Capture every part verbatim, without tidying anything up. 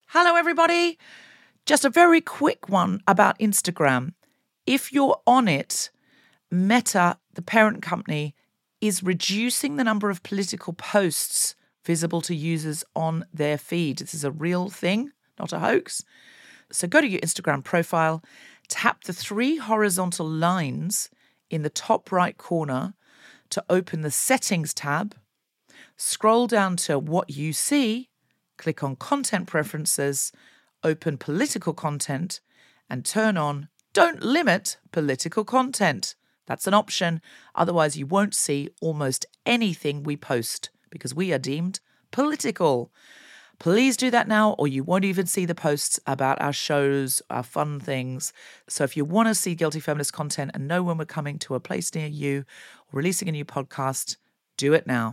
Hello, everybody. Just a very quick one about Instagram. If you're on it, Meta, the parent company, is reducing the number of political posts visible to users on their feed. This is a real thing, not a hoax. So go to your Instagram profile, tap the three horizontal lines in the top right corner to open the Settings tab, scroll down to What You See, click on Content Preferences, open Political Content, and turn on Don't Limit Political Content. That's an option. Otherwise, you won't see almost anything we post because we are deemed political. Please do that now, or you won't even see the posts about our shows, our fun things. So if you want to see Guilty Feminist content and know when we're coming to a place near you or releasing a new podcast, do it now.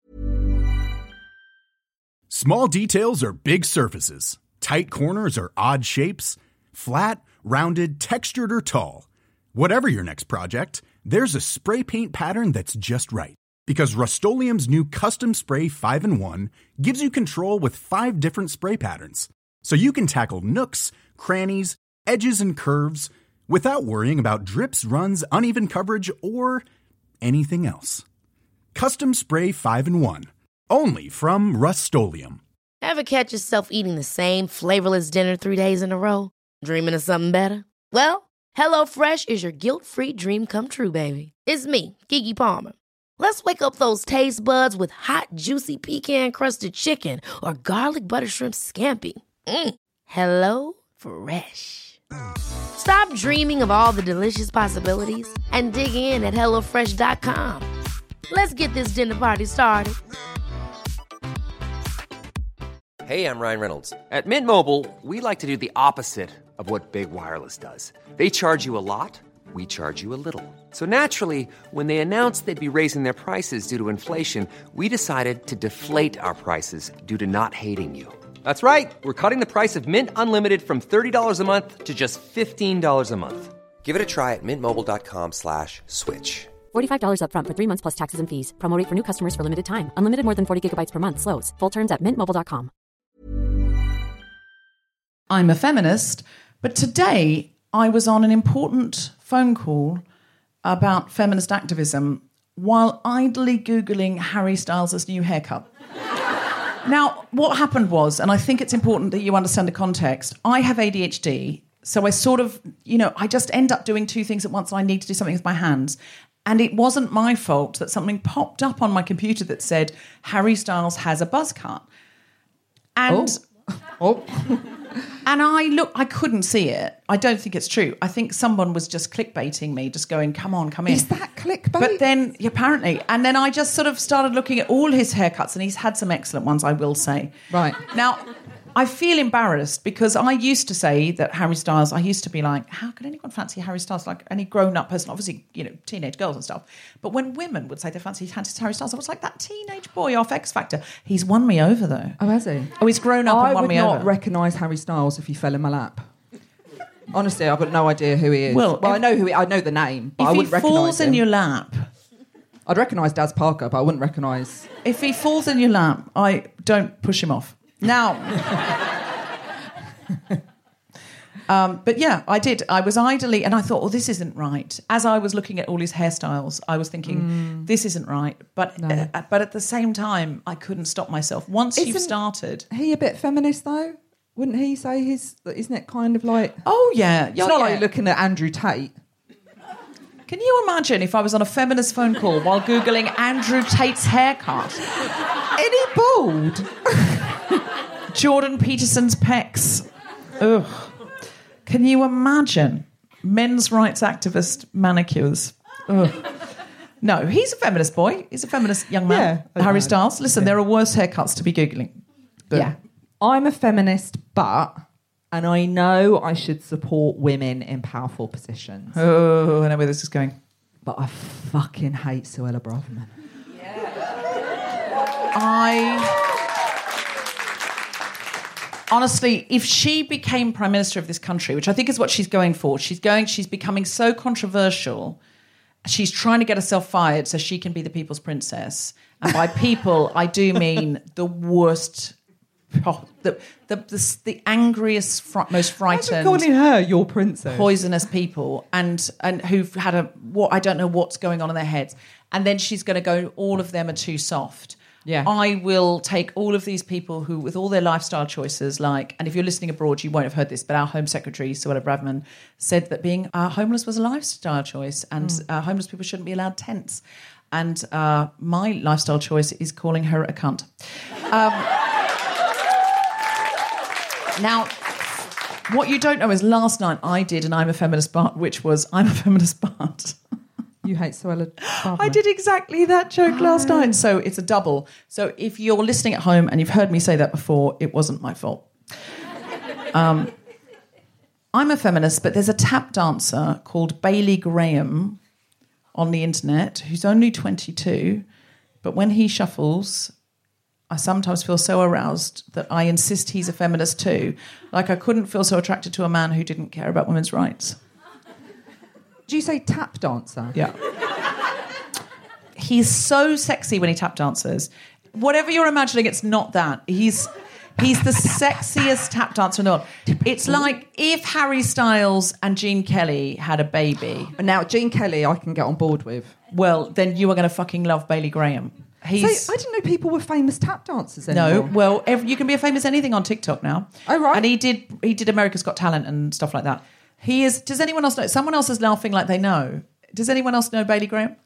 Small details are big surfaces. Tight corners are odd shapes. Flat, rounded, textured, or tall. Whatever your next project, there's a spray paint pattern that's just right. Because Rust-Oleum's new Custom Spray five in one gives you control with five different spray patterns. So you can tackle nooks, crannies, edges, and curves without worrying about drips, runs, uneven coverage, or anything else. Custom Spray five in one. Only from Rust-Oleum. Ever catch yourself eating the same flavorless dinner three days in a row? Dreaming of something better? Well, HelloFresh is your guilt-free dream come true, baby. It's me, Keke Palmer. Let's wake up those taste buds with hot, juicy pecan-crusted chicken or garlic butter shrimp scampi. Mm. Hello Fresh. Stop dreaming of all the delicious possibilities and dig in at hello fresh dot com. Let's get this dinner party started. Hey, I'm Ryan Reynolds. At Mint Mobile, we like to do the opposite of what Big Wireless does. They charge you a lot, we charge you a little. So naturally, when they announced they'd be raising their prices due to inflation, we decided to deflate our prices due to not hating you. That's right. We're cutting the price of Mint Unlimited from thirty dollars a month to just fifteen dollars a month. Give it a try at mintmobile.com slash switch. forty-five dollars up front for three months plus taxes and fees. Promo rate for new customers for limited time. Unlimited more than forty gigabytes per month. Slows full terms at mint mobile dot com. I'm a feminist, but today I was on an important phone call about feminist activism while idly Googling Harry Styles' new haircut. Now, what happened was, and I think it's important that you understand the context, I have A D H D, so I sort of, you know, I just end up doing two things at once and I need to do something with my hands. And it wasn't my fault that something popped up on my computer that said, Harry Styles has a buzz cut. And... Oh. oh. And I look, I couldn't see it. I don't think it's true. I think someone was just clickbaiting me, just going, come on, come in. Is that clickbait? But then, apparently, and then I just sort of started looking at all his haircuts, and he's had some excellent ones, I will say. Right. Now, I feel embarrassed because I used to say that Harry Styles, I used to be like, how could anyone fancy Harry Styles? Like any grown-up person, obviously, you know, teenage girls and stuff. But when women would say they fancy Harry Styles, I was like, that teenage boy off X Factor. He's won me over, though. Oh, has he? Oh, he's grown up I and won me over. I would not recognise Harry Styles if he fell in my lap. Honestly, I've got no idea who he is. Well, well if, I know who he, I know the name, but I wouldn't recognise him. If he falls in your lap... I'd recognise Daz Parker, but I wouldn't recognise... If he falls in your lap, I don't push him off. Now... um, but yeah, I did. I was idly, and I thought, well, this isn't right. As I was looking at all his hairstyles, I was thinking, mm. this isn't right. But no. uh, but at the same time, I couldn't stop myself. Once isn't you've started... he a bit feminist, though? Wouldn't he say his... Isn't it kind of like... Oh, yeah. It's not yeah. like you're looking at Andrew Tate. Can you imagine if I was on a feminist phone call while Googling Andrew Tate's haircut? Any bald? Jordan Peterson's pecs. Ugh. Can you imagine men's rights activist manicures? Ugh. No, he's a feminist boy. He's a feminist young man. Yeah, Harry Styles. Listen, yeah. There are worse haircuts to be Googling. But yeah. I'm a feminist, but... and I know I should support women in powerful positions. Oh, I know where this is going. But I fucking hate Suella Braverman. Yeah. I... Honestly, if she became Prime Minister of this country, which I think is what she's going for, she's going, she's becoming so controversial, she's trying to get herself fired so she can be the people's princess. And by people, I do mean the worst oh, the, the the the angriest, fr- most frightened, calling her your princess, poisonous people, and and who've had a what I don't know what's going on in their heads, and then she's going to go. All of them are too soft. Yeah. I will take all of these people who, with all their lifestyle choices, like, and if you're listening abroad, you won't have heard this, but our Home Secretary, Suella Braverman, said that being uh, homeless was a lifestyle choice, and mm. uh, homeless people shouldn't be allowed tents. And uh, my lifestyle choice is calling her a cunt. Um, now, what you don't know is last night I did an I'm a Feminist Bart, which was I'm a Feminist Bart. You hate Suella Braverman. I did exactly that joke last oh. night. So it's a double. So if you're listening at home and you've heard me say that before, it wasn't my fault. Um, I'm a feminist, but there's a tap dancer called Bailey Graham on the internet who's only twenty-two. But when he shuffles, I sometimes feel so aroused that I insist he's a feminist too. Like I couldn't feel so attracted to a man who didn't care about women's rights. Do you say tap dancer? Yeah. He's so sexy when he tap dances. Whatever you're imagining, it's not that. He's he's the sexiest tap dancer in the world. It's like if Harry Styles and Gene Kelly had a baby. Now, Gene Kelly I can get on board with. Well, then you are going to fucking love Bailey Graham. He's... So I didn't know people were famous tap dancers anymore. No, well, every, you can be a famous anything on TikTok now. Oh, right. And he did he did America's Got Talent and stuff like that. He is. Does anyone else know? Someone else is laughing like they know. Does anyone else know Bailey Graham?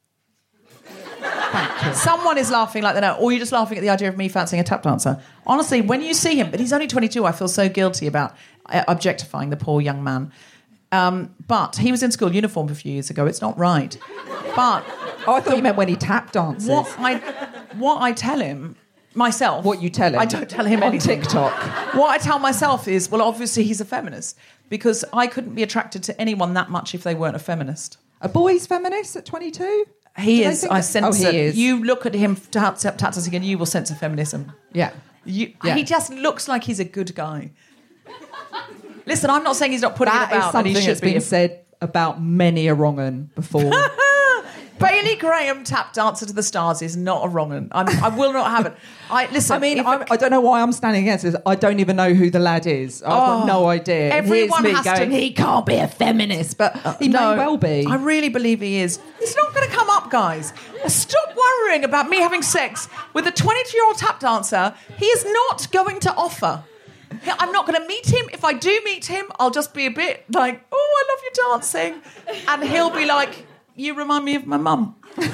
Thank you. Someone is laughing like they know, or you're just laughing at the idea of me fancying a tap dancer. Honestly, when you see him, but he's only twenty-two, I feel so guilty about uh, objectifying the poor young man. Um, but he was in school uniform a few years ago. It's not right. But oh, I thought you meant when he tap dances. What I, what I tell him. Myself. What you tell him? I don't tell him on anything. TikTok. What I tell myself is, well, obviously he's a feminist because I couldn't be attracted to anyone that much if they weren't a feminist. A boy's feminist at twenty-two? He Do is. think I that? sense oh, he it. is. You look at him tap tap dancing and you will sense a feminism. Yeah. You, yeah. He just looks like he's a good guy. Listen, I'm not saying he's not putting that it about. Is something and he should that's been be. said about many a wrong un before. Bailey Graham tap dancer to the stars is not a wrong un. I'm, I will not have it. I listen. I mean, if I'm, I don't know why I'm standing against this. I don't even know who the lad is. I've Oh, got no idea. everyone Here's me has going, to- he can't be a feminist, but he no, may well be. I really believe he is. It's not going to come up, guys. Stop worrying about me having sex with a twenty-two-year-old tap dancer. He is not going to offer. I'm not going to meet him. If I do meet him, I'll just be a bit like, oh, I love you dancing. And he'll be like, you remind me of my mum.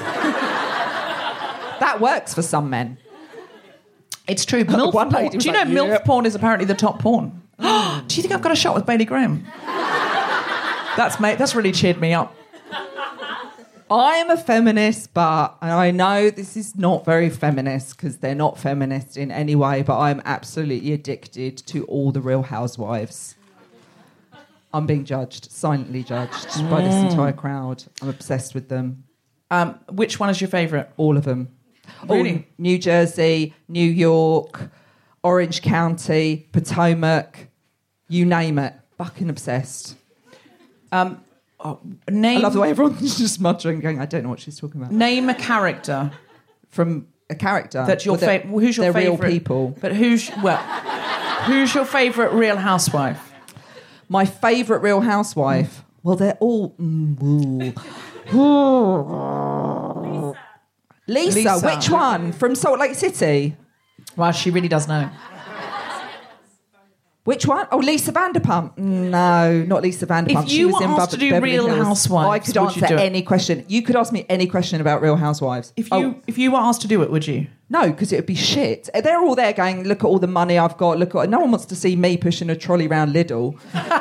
That works for some men. It's true. MILF One lady porn. was Do you know like, MILF yep. porn is apparently the top porn? Do you think I've got a shot with Bailey Graham? That's mate. That's really cheered me up. I am a feminist, but and I know this is not very feminist because they're not feminist in any way, but I'm absolutely addicted to all the Real Housewives. I'm being judged, silently judged mm. by this entire crowd. I'm obsessed with them. Um, which one is your favourite? All of them. Really? All, New Jersey, New York, Orange County, Potomac, you name it. Fucking obsessed. Um, oh, name. I love the way everyone's just muttering, going, I don't know what she's talking about. Name a character From a character. that your Well, favorite. Who's your they're favourite? real people. But who's well? Who's your favourite Real Housewife? My favourite Real Housewife. Well, they're all. Mm, Lisa. Lisa. Which one? From Salt Lake City? Well, she really does know. Which one? Oh, Lisa Vanderpump. No, not Lisa Vanderpump. If She you was were in asked Bev- to do Beverly Real Hills. Housewives, I could would you answer do it? any question. You could ask me any question about Real Housewives. If you Oh, if you were asked to do it, would you? no, because it would be shit. They're all there going, look at all the money I've got. Look at. No one wants to see me pushing a trolley round Lidl.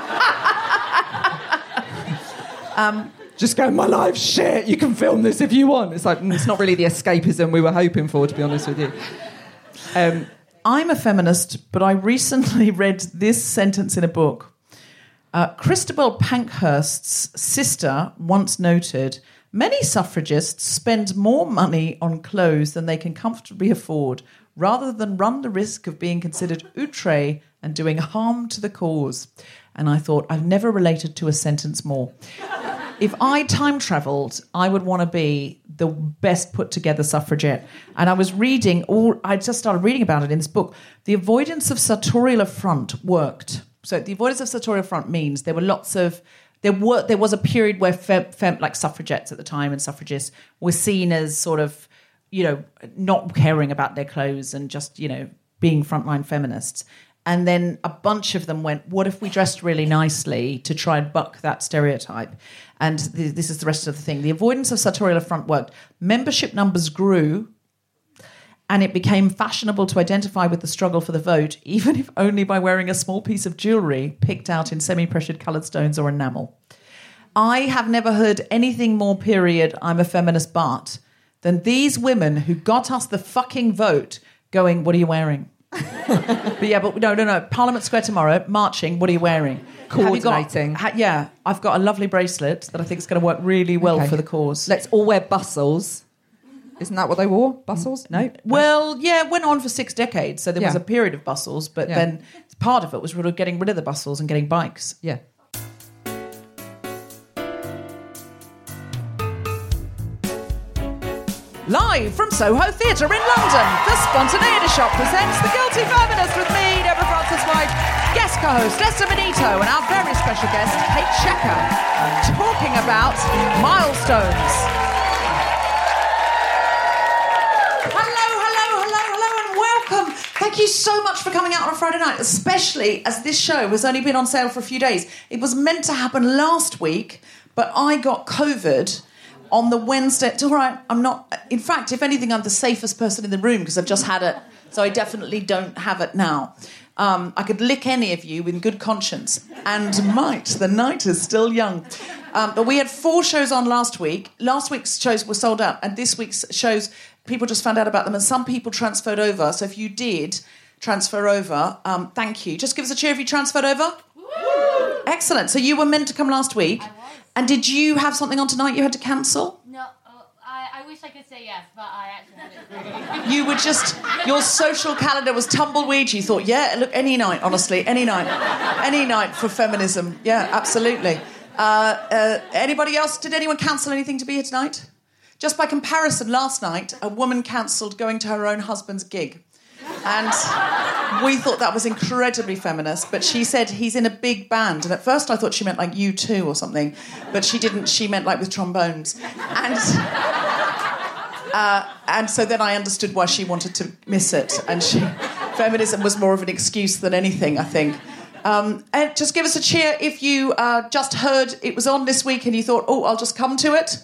um. Just going, my life's shit. You can film this if you want. It's like, mm, it's not really the escapism we were hoping for, to be honest with you. Um, I'm a feminist, but I recently read this sentence in a book. Uh, Christabel Pankhurst's sister once noted, many suffragists spend more money on clothes than they can comfortably afford, rather than run the risk of being considered outre and doing harm to the cause. And I thought, I've never related to a sentence more. if I time travelled, I would want to be the best put together suffragette. And I was reading, all I just started reading about it in this book. The avoidance of sartorial affront worked. So the avoidance of sartorial affront means there were lots of, there were there was a period where fem, fem, like suffragettes at the time and suffragists were seen as sort of, you know, not caring about their clothes and just, you know, being frontline feminists. And then a bunch of them went, what if we dressed really nicely to try and buck that stereotype? And th- this is the rest of the thing. The avoidance of sartorial affront worked. Membership numbers grew, and it became fashionable to identify with the struggle for the vote, even if only by wearing a small piece of jewellery picked out in semi-pressured coloured stones or enamel. I have never heard anything more period, I'm a feminist but, than these women who got us the fucking vote going, what are you wearing? But yeah, but no, no, no. Parliament Square tomorrow, marching. What are you wearing? Coordinating. Got, ha, yeah, I've got a lovely bracelet that I think is going to work really well Okay. for the cause. Let's all wear bustles. Isn't that what they wore? Bustles? No. Well, yeah, it went on for six decades, so there was Yeah. a period of bustles, but Yeah. then part of it was really getting rid of the bustles and getting bikes. Yeah. Live from Soho Theatre in London, the Spontaneity Shop presents The Guilty Feminist with me, Deborah Francis-White, guest co-host Esther Benito, and our very special guest, Kate Shecker, talking about milestones. Hello, hello, hello, hello, and welcome. Thank you so much for coming out on a Friday night, especially as this show has only been on sale for a few days. It was meant to happen last week, but I got COVID on the Wednesday. It's all right, I'm not... In fact, if anything, I'm the safest person in the room because I've just had it, so I definitely don't have it now. Um, I could lick any of you with good conscience, and might. The night is still young. Um, but we had four shows on last week. Last week's shows were sold out, and this week's shows, people just found out about them, and some people transferred over. So if you did transfer over, um, thank you. Just give us a cheer if you transferred over. Woo! Excellent. So you were meant to come last week. And did you have something on tonight you had to cancel? No, uh, I, I wish I could say yes, but I actually had it. You were just... Your social calendar was tumbleweed. You thought, yeah, look, any night, honestly, any night. Any night for feminism. Yeah, absolutely. Uh, uh, anybody else? Did anyone cancel anything to be here tonight? Just by comparison, last night, a woman cancelled going to her own husband's gig. And we thought that was incredibly feminist, but she said he's in a big band. And at first I thought she meant like U two or something, but she didn't. She meant like with trombones. And uh, and so then I understood why she wanted to miss it. And she, feminism was more of an excuse than anything, I think. Um, and just give us a cheer if you uh, just heard it was on this week and you thought, oh, I'll just come to it.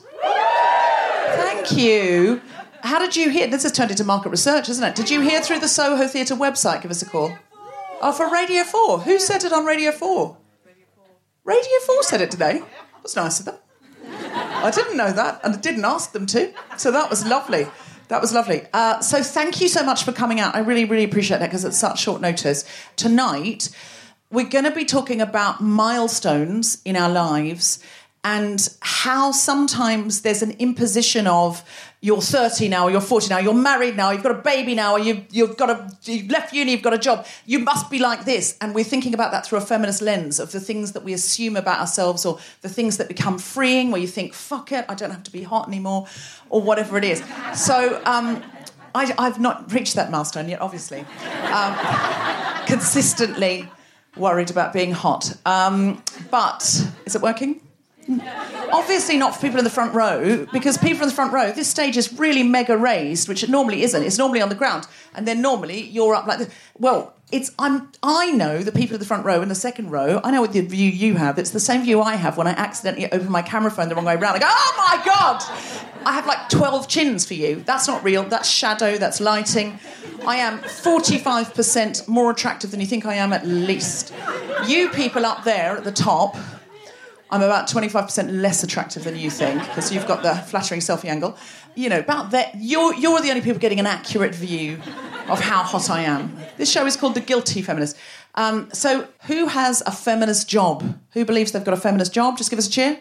Thank you. How did you hear? This has turned into market research, isn't it? Did you hear through the Soho Theatre website? Give us a call. Oh, for Radio four. Who said it on Radio four? Radio four said it today. That's nice of them. I didn't know that, and I didn't ask them to. So that was lovely. That was lovely. Uh, so thank you so much for coming out. I really, really appreciate that because it's such short notice. Tonight, we're going to be talking about milestones in our lives and how sometimes there's an imposition of you're thirty now, or you're forty now, you're married now, you've got a baby now, or you've, you've got a, you've left uni, you've got a job, you must be like this. And we're thinking about that through a feminist lens of the things that we assume about ourselves or the things that become freeing, where you think, fuck it, I don't have to be hot anymore, or whatever it is. So um, I, I've not reached that milestone yet, obviously. Um, consistently worried about being hot. Um, but is it working? Obviously not for people in the front row, because people in the front row, this stage is really mega raised, which it normally isn't. It's normally on the ground, and then normally you're up like this. Well, it's I'm I know the people in the front row in the second row. I know what the view you have. It's the same view I have when I accidentally open my camera phone the wrong way around. I go, oh my god! I have like twelve chins for you. That's not real. That's shadow. That's lighting. I am forty-five percent more attractive than you think I am, at least. You people up there at the top, I'm about twenty-five percent less attractive than you think, because you've got the flattering selfie angle. You know, about that, you're, you're the only people getting an accurate view of how hot I am. This show is called The Guilty Feminist. Um, so who has a feminist job? Who believes they've got a feminist job? Just give us a cheer.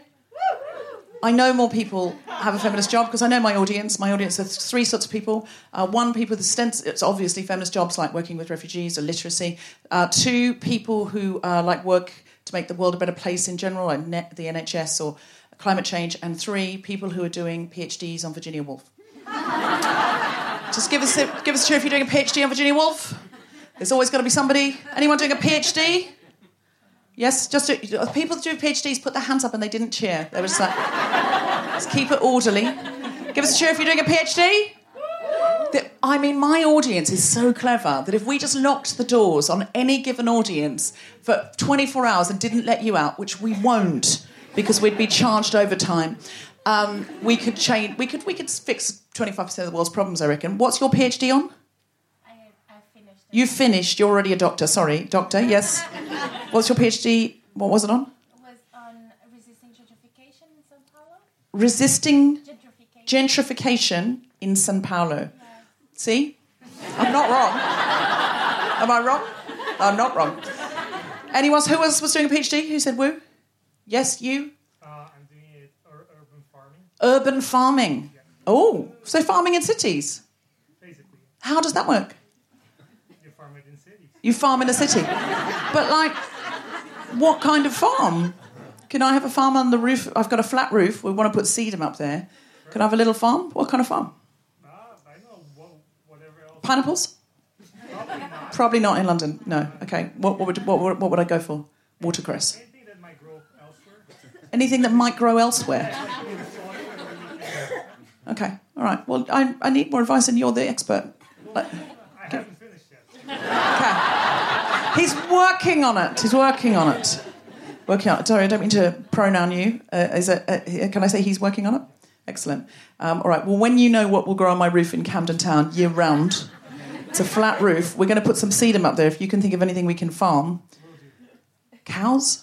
I know more people have a feminist job because I know my audience. My audience is three sorts of people. Uh, one, people with stents, it's obviously feminist jobs like working with refugees or literacy. Uh, two, people who uh, like work to make the world a better place in general, like net, the N H S or climate change, and three, people who are doing PhDs on Virginia Woolf. Just give us a, give us a cheer if you're doing a PhD on Virginia Woolf. There's always got to be somebody. Anyone doing a PhD? Yes, just do, people that do PhDs put their hands up and they didn't cheer. They were just like, let's keep it orderly. Give us a cheer if you're doing a PhD. The, I mean, my audience is so clever that if we just locked the doors on any given audience for twenty-four hours and didn't let you out, which we won't, because we'd be charged overtime, um, we could change. We could we could fix twenty-five percent of the world's problems, I reckon. What's your PhD on? I have I've finished. You finished. You're already a doctor. Sorry, doctor. Yes. What's your PhD? What was it on? It was on resisting gentrification in São Paulo. Resisting Gentrification. gentrification in São Paulo. Yeah. See? I'm not wrong. Am I wrong? I'm not wrong. Anyone who else was doing a PhD? Who said woo? Yes, you? Uh, I'm doing it ur- urban farming. Urban farming. Yeah. Oh, so farming in cities? Basically. How does that work? You farm it in cities. You farm in a city. But, like, what kind of farm? Can I have a farm on the roof? I've got a flat roof. We want to put sedum up there. Sure. Can I have a little farm? What kind of farm? Uh, I know. What, whatever else. Pineapples? Probably not. Probably not in London. No. Okay. What, what, would, what, what would I go for? Watercress. Anything that might grow elsewhere. Anything that might grow elsewhere. Okay. All right. Well, I, I need more advice, and you're the expert. Like, I haven't finished yet. Okay. He's working on it. He's working on it. Working on it. Sorry, I don't mean to pronoun you. Uh, is it? Uh, can I say he's working on it? Excellent. Um, all right. Well, when you know what will grow on my roof in Camden Town year round, it's a flat roof. We're going to put some sedum up there. If you can think of anything we can farm. Cows?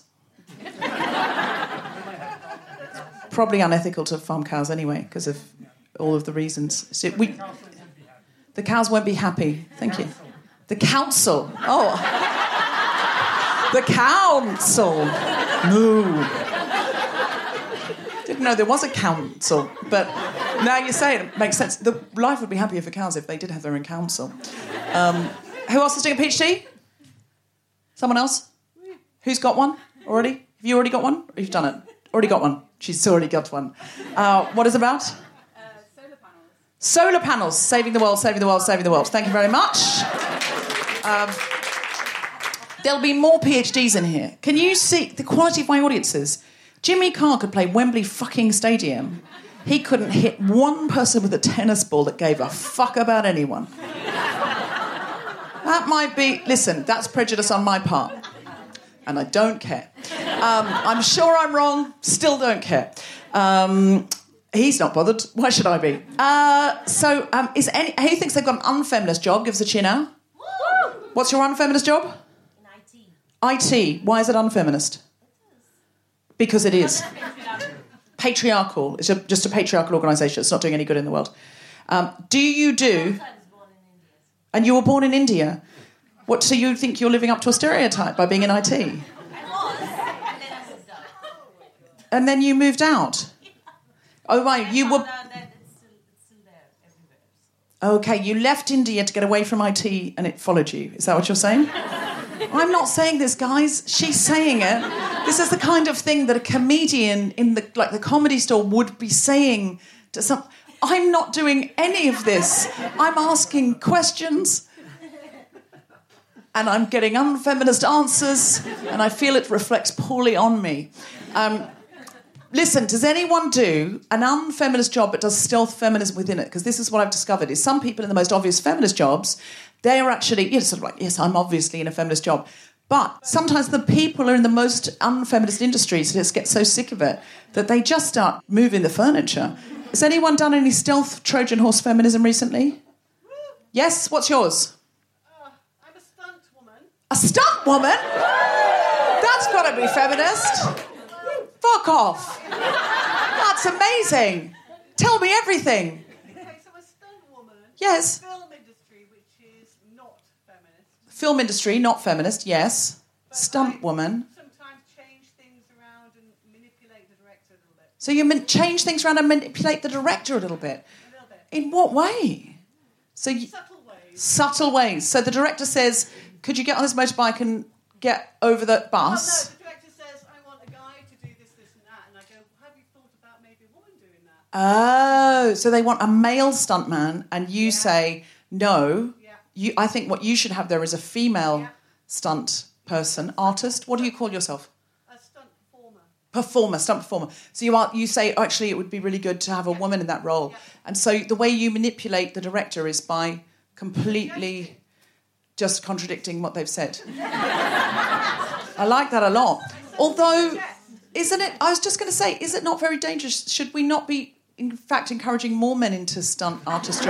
Probably unethical to farm cows anyway, because of all of the reasons. So we, the cows won't be happy. Thank you. The council. Oh. The council. No. Didn't know there was a council, but now you say it, it makes sense. The life would be happier for cows if they did have their own council. Um, who else is doing a PhD? Someone else? Who's got one already? Have you already got one? Or you've done it? Already got one. She's already got one. Uh, what is it about? Uh, solar panels. Solar panels. Saving the world, saving the world, saving the world. Thank you very much. Um, there'll be more PhDs in here. Can you see the quality of my audiences? Jimmy Carr could play Wembley fucking Stadium. He couldn't hit one person with a tennis ball that gave a fuck about anyone. That might be... Listen, that's prejudice on my part. And I don't care. Um, I'm sure I'm wrong, still don't care. Um, he's not bothered. Why should I be? Uh, so, um, is any... Who thinks they've got an unfeminist job? Give us a cheer now. Woo! What's your unfeminist job? In I T. I T. Why is it unfeminist? Because it is. Patriarchal. It's a, just a patriarchal organisation. It's not doing any good in the world. Um, do you do... And you were born in India. What? So you think you're living up to a stereotype by being in I T? I was, and then I moved out. And then you moved out? Oh, right, you were... That it's still, it's still there everywhere. Okay, you left India to get away from I T and it followed you. Is that what you're saying? I'm not saying this, guys. She's saying it. This is the kind of thing that a comedian in the like the Comedy Store would be saying to some... I'm not doing any of this. I'm asking questions and I'm getting unfeminist answers and I feel it reflects poorly on me. Um, listen, does anyone do an unfeminist job but does stealth feminism within it? Because this is what I've discovered, is some people in the most obvious feminist jobs, they are actually, you know, sort of like, yes, I'm obviously in a feminist job. But sometimes the people are in the most unfeminist industries just get so sick of it that they just start moving the furniture. Has anyone done any stealth Trojan horse feminism recently? Yes? What's yours? Uh, I'm a stunt woman. A stunt woman? That's got to be feminist. Fuck off. That's amazing. Tell me everything. Okay, so a stunt woman. Yes. Film industry, which is not feminist. Film industry, not feminist, yes. But Stunt I woman. Sometimes change things around and manipulate the director a little bit. So you man- change things around and manipulate the director a little bit? A little bit. In what way? So you, Subtle ways. subtle ways. So the director says, could you get on this motorbike and get over the Well, bus? no, the director says, I want a guy to do this, this and that. And I go, have you thought Oh, so they want a male stuntman, and you yeah. say no. Yeah. You, I think what you should have there is a female yeah. stunt person, artist. What do you call yourself? A stunt performer. Performer, stunt performer. So you are. You say actually it would be really good to have a yeah. woman in that role, yeah. and so the way you manipulate the director is by completely just contradicting what they've said. I like that a lot. Although, isn't it? I was just going to say, is it not very dangerous? Should we not be? In fact, encouraging more men into stunt artistry.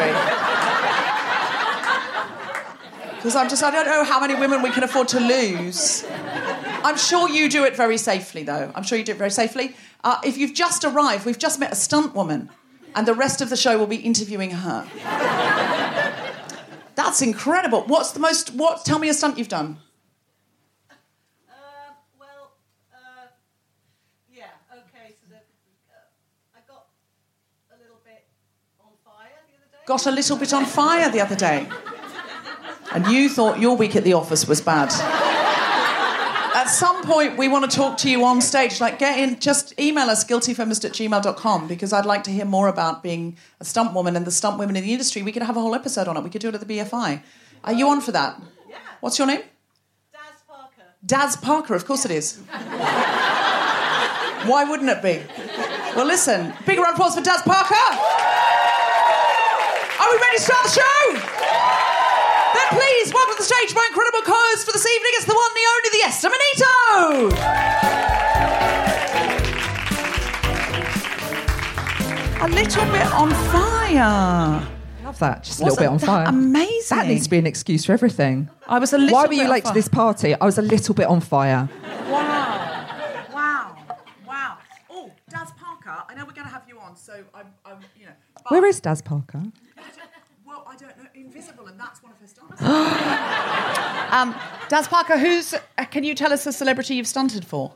Because I'm just, I don't know how many women we can afford to lose. I'm sure you do it very safely, though. I'm sure you do it very safely. Uh, if you've just arrived, we've just met a stunt woman, and the rest of the show will be interviewing her. That's incredible. What's the most, what, tell me a stunt you've done. Got a little bit on fire the other day. And you thought your week at the office was bad. At some point, we want to talk to you on stage. Like, get in, just email us, guiltyfeminist at gmail dot com, because I'd like to hear more about being a stunt woman and the stunt women in the industry. We could have a whole episode on it. We could do it at the B F I. Are you on for that? Yeah. What's your name? Daz Parker. Daz Parker, of course yeah. it is. Why wouldn't it be? Well, listen, big round of applause for Daz Parker. Are we ready to start the show? Then please welcome to the stage my incredible co-host for this evening. It's the one, the only, the Esther Manito. A little bit on fire. Love that. Just a Wasn't little bit on fire. Amazing. That needs to be an excuse for everything. I was a little. Why were bit you on late fire. to this party? I was a little bit on fire. Wow. Wow. Wow. Oh, Daz Parker. I know we're going to have you on, so I'm, I'm you know. But Where is Daz Parker? Well, I don't know. Invisible, and that's one of her stunts. um, Daz Parker, who's? Uh, can you tell us a celebrity you've stunted for?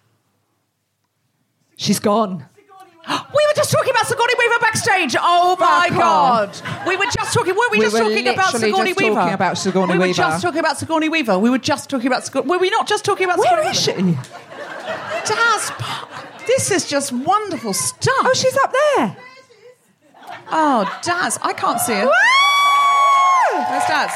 She's gone. We were just talking about Sigourney Weaver backstage. Oh my Back God! on. We were just talking. Were we, We just were talking about literally Sigourney just Weaver? talking about Sigourney we were Weaver. just talking about Sigourney Weaver. We were just talking about Sigourney. Were we not just talking about? Where Sigourney is Weaver? she? Daz Parker. This is just wonderful stuff. Oh, she's up there. Oh, Daz, I can't see her. Where's Daz?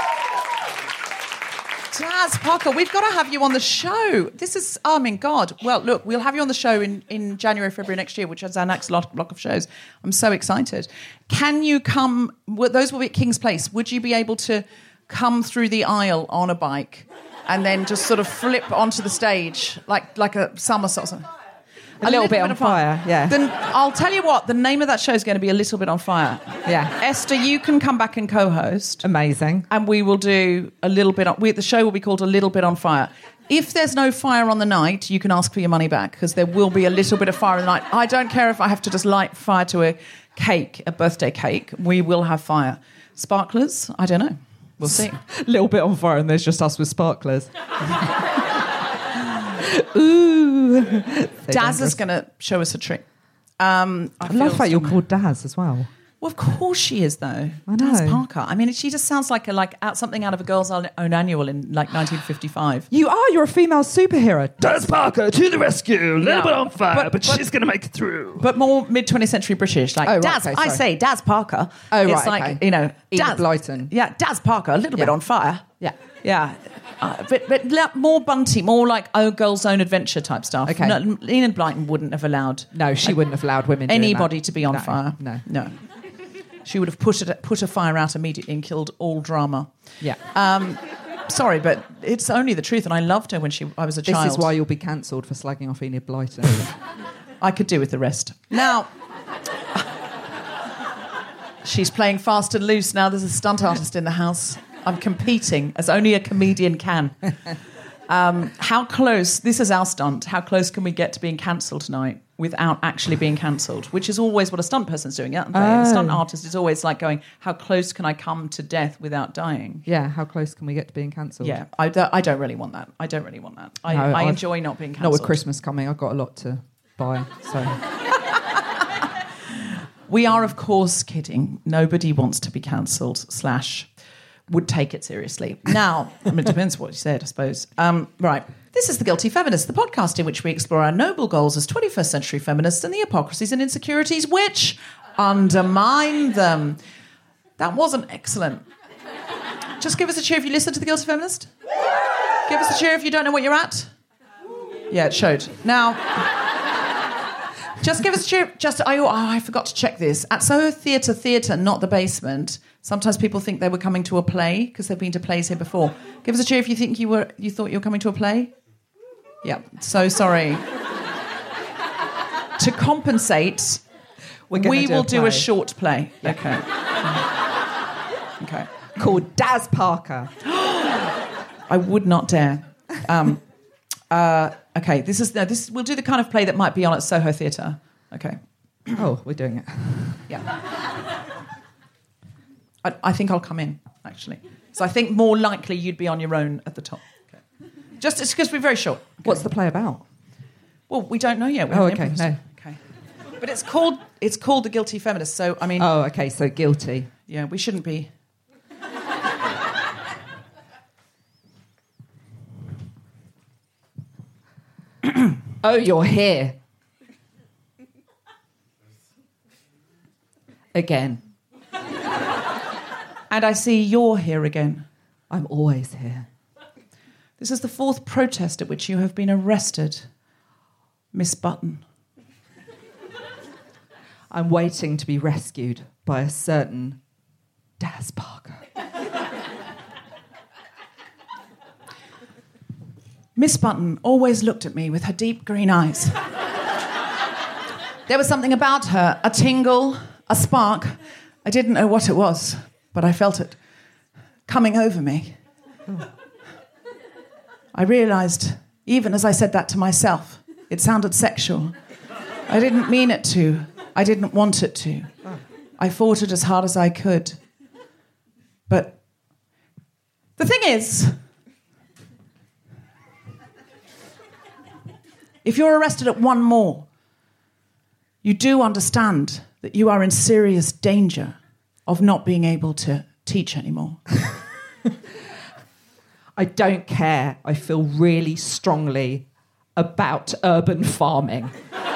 Daz Parker, we've got to have you on the show. This is, oh, I mean, God. Well, look, we'll have you on the show in, in January, February next year, which is our next lot, block of shows. I'm so excited. Can you come, well, those will be at King's Place. Would you be able to come through the aisle on a bike and then just sort of flip onto the stage like, like a somersault or something? A, a little, little bit, bit on fire, fire, yeah. Then I'll tell you what, the name of that show is going to be A Little Bit on Fire. Yeah. Esther, you can come back and co-host. Amazing. And we will do a little bit on... We, the show will be called A Little Bit on Fire. If there's no fire on the night, you can ask for your money back, because there will be a little bit of fire on the night. I don't care if I have to just light fire to a cake, a birthday cake. We will have fire. Sparklers? I don't know. We'll see. A little bit on fire and there's just us with sparklers. Ooh. Daz is going to show us a trick. Um, I, I love that you're called Daz as well. Well, of course she is, though. I know. Daz Parker. I mean, she just sounds like a, like out, something out of a Girls' Own Annual in like nineteen fifty-five. You are. You're a female superhero. Daz Parker to the rescue. A little Yeah. bit on fire, But- but, but- she's going to make it through. But more mid-twentieth century British. Like, Oh, right, Daz, okay, I sorry. say Daz Parker. Oh, right, It's like, okay. you know, Enid Daz. Blyton. Yeah, Daz Parker, a little bit Yeah. on fire. Yeah. Yeah. Uh, but but le- more bunty, more like oh, Girls' Own Adventure type stuff. Okay. No, Enid Blyton wouldn't have allowed No, she wouldn't have allowed women doing anybody that. to be on No, fire. No. No. She would have put it put a fire out immediately and killed all drama. Yeah. Um, sorry, but it's only the truth, and I loved her when she I was a This child. is why you'll be cancelled for slagging off Enid Blyton. I could do with the rest. Now, she's playing fast and loose now. There's a stunt artist in the house. I'm competing as only a comedian can. Um, how close, this is our stunt, how close can we get to being cancelled tonight without actually being cancelled? Which is always what a stunt person's doing, isn't they? Oh. A stunt artist is always like going, how close can I come to death without dying? Yeah, how close can we get to being cancelled? Yeah, I, don't- I don't really want that. I don't really want that. I, No, I I've- enjoy not being Not cancelled. with Christmas coming. I've got a lot to buy, so... We are, of course, kidding. Nobody wants to be cancelled, slash... would take it seriously. Now, I mean, it depends what you said, I suppose. Um, right. This is The Guilty Feminist, the podcast in which we explore our noble goals as twenty-first century feminists and the hypocrisies and insecurities which undermine them. That wasn't excellent. Just give us a cheer if you listen to The Guilty Feminist. Give us a cheer if you don't know what you're at. Yeah, it showed. Now, just give us a cheer. Just, oh, oh, I forgot to check this. At Soho Theatre Theatre, not the basement, sometimes people think they were coming to a play because they've been to plays here before. Give us a cheer if you think you were, you thought you were coming to a play. Yeah, so sorry. To compensate, we do will a do play. a short play. Yeah. Okay. Okay. Called Daz Parker. I would not dare. Um, uh, okay, this is no. This we'll do the kind of play that might be on at Soho Theatre. Okay. Oh, we're doing it. Yeah. I, I think I'll come in actually. So I think more likely you'd be on your own at the top. Okay. Just it's because we're very short. Okay. What's the play about? Well, we don't know yet. We Oh, haven't okay, improvised. no. Okay. But it's called it's called The Guilty Feminist. So I mean. Oh, okay. So guilty. Yeah, we shouldn't be. Oh, you're here. Again. And I see you're here again. I'm always here. This is the fourth protest at which you have been arrested, Miss Button. I'm waiting to be rescued by a certain Daz Parker. Miss Button always looked at me with her deep green eyes. There was something about her, a tingle, a spark. I didn't know what it was, but I felt it coming over me. Oh. I realised, even as I said that to myself, it sounded sexual. I didn't mean it to. I didn't want it to. I fought it as hard as I could. But the thing is, if you're arrested at one more, you do understand that you are in serious danger of not being able to teach anymore. I don't care. I feel really strongly about urban farming.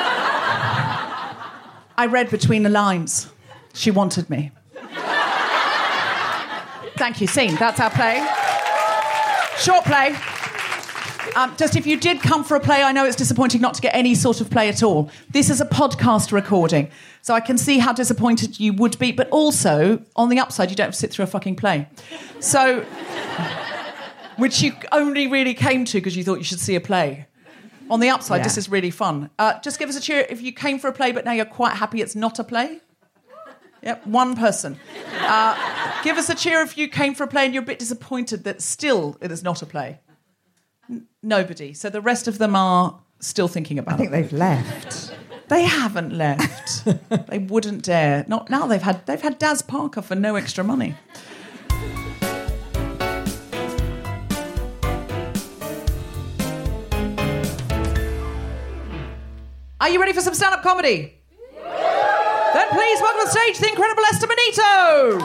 I read between the lines. She wanted me. Thank you. Scene. That's our play. Short play. Um, just if you did come for a play, I know it's disappointing not to get any sort of play at all. This is a podcast recording, so I can see how disappointed you would be, but also, on the upside, you don't have to sit through a fucking play. So, which you only really came to because you thought you should see a play. On the upside, Yeah. this is really fun. Uh, just give us a cheer if you came for a play, but now you're quite happy it's not a play. Yep, one person. Uh, give us a cheer if you came for a play and you're a bit disappointed that still it is not a play. N- nobody. So the rest of them are still thinking about I think it. they've left. They haven't left. They wouldn't dare. Not now. They've had they've had Daz Parker for no extra money. Are you ready for some stand-up comedy? Then please welcome to the stage the incredible Esther Manito.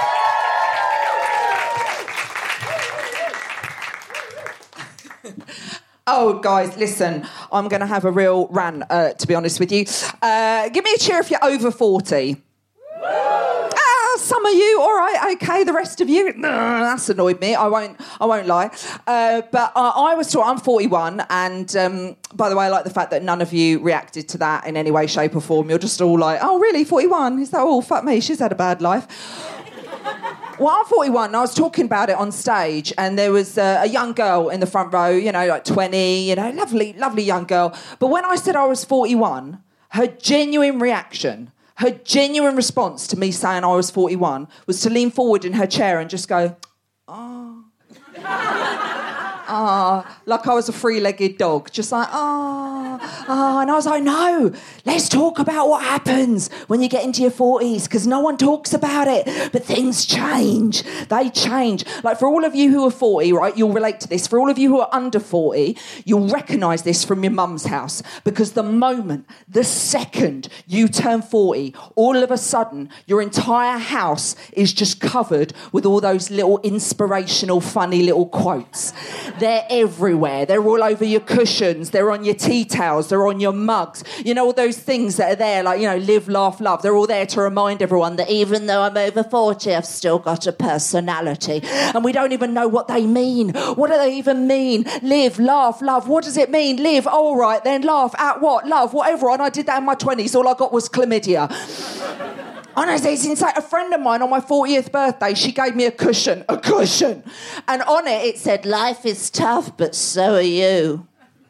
Oh, guys, listen, I'm going to have a real rant, uh, to be honest with you. Uh, give me a cheer if you're over forty. Ah, some of you, all right, okay. The rest of you, nah, that's annoyed me. I won't, I won't lie. Uh, but uh, I was taught I'm forty-one, and um, by the way, I like the fact that none of you reacted to that in any way, shape, or form. You're just all like, "Oh, really? forty-one? Is that all? Fuck me, she's had a bad life." Well, I'm forty-one, and I was talking about it on stage, and there was uh, a young girl in the front row, you know, like twenty, you know, lovely, lovely young girl. But when I said I was forty-one, her genuine reaction, her genuine response to me saying I was forty-one was to lean forward in her chair and just go, "Oh." Ah, like I was a three-legged dog, just like, ah. oh, and I was like, no, let's talk about what happens when you get into your forties, because no one talks about it. But things change. They change. Like, for all of you who are forty, right, you'll relate to this. For all of you who are under forty, you'll recognise this from your mum's house, because the moment, the second you turn forty, all of a sudden, your entire house is just covered with all those little inspirational, funny little quotes. They're everywhere. They're all over your cushions. They're on your tea towels. They're on your mugs. You know, all those things that are there, like, you know, live, laugh, love. They're all there to remind everyone that even though I'm over forty, I've still got a personality. And we don't even know what they mean. What do they even mean? Live, laugh, love. What does it mean? Live, all right, then laugh. At what? Love, whatever. And I did that in my twenties. All I got was chlamydia. Honestly, it's insane. A friend of mine on my fortieth birthday, she gave me a cushion, a cushion. And on it, it said, life is tough, but so are you.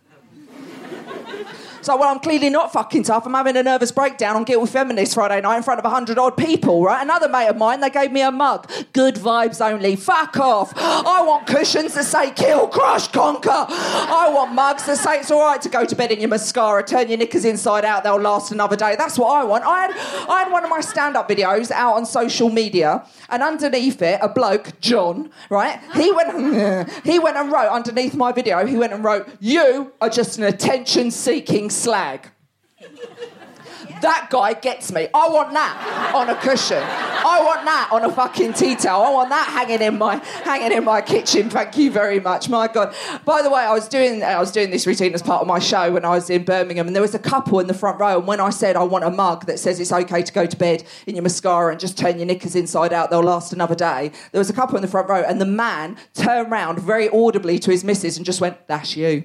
So, well, I'm clearly not fucking tough. I'm having a nervous breakdown on Guilt with Feminists Friday night in front of a hundred odd people, right? Another mate of mine, they gave me a mug. Good vibes only. Fuck off. I want cushions that say kill, crush, conquer. I want mugs that say it's all right to go to bed in your mascara, turn your knickers inside out, they'll last another day. That's what I want. I had, I had one of my stand-up videos out on social media, and underneath it, a bloke, John, right? He went, he went and wrote, underneath my video, he went and wrote, you are just an attention-seeking slag. That guy gets me. I want that on a cushion. I want that on a fucking tea towel. I want that hanging in my hanging in my kitchen. Thank you very much. My God. By the way, I was doing I was doing this routine as part of my show when I was in Birmingham, and there was a couple in the front row, and when I said I want a mug that says it's okay to go to bed in your mascara and just turn your knickers inside out, they'll last another day, there was a couple in the front row, and the man turned round very audibly to his missus and just went, that's you.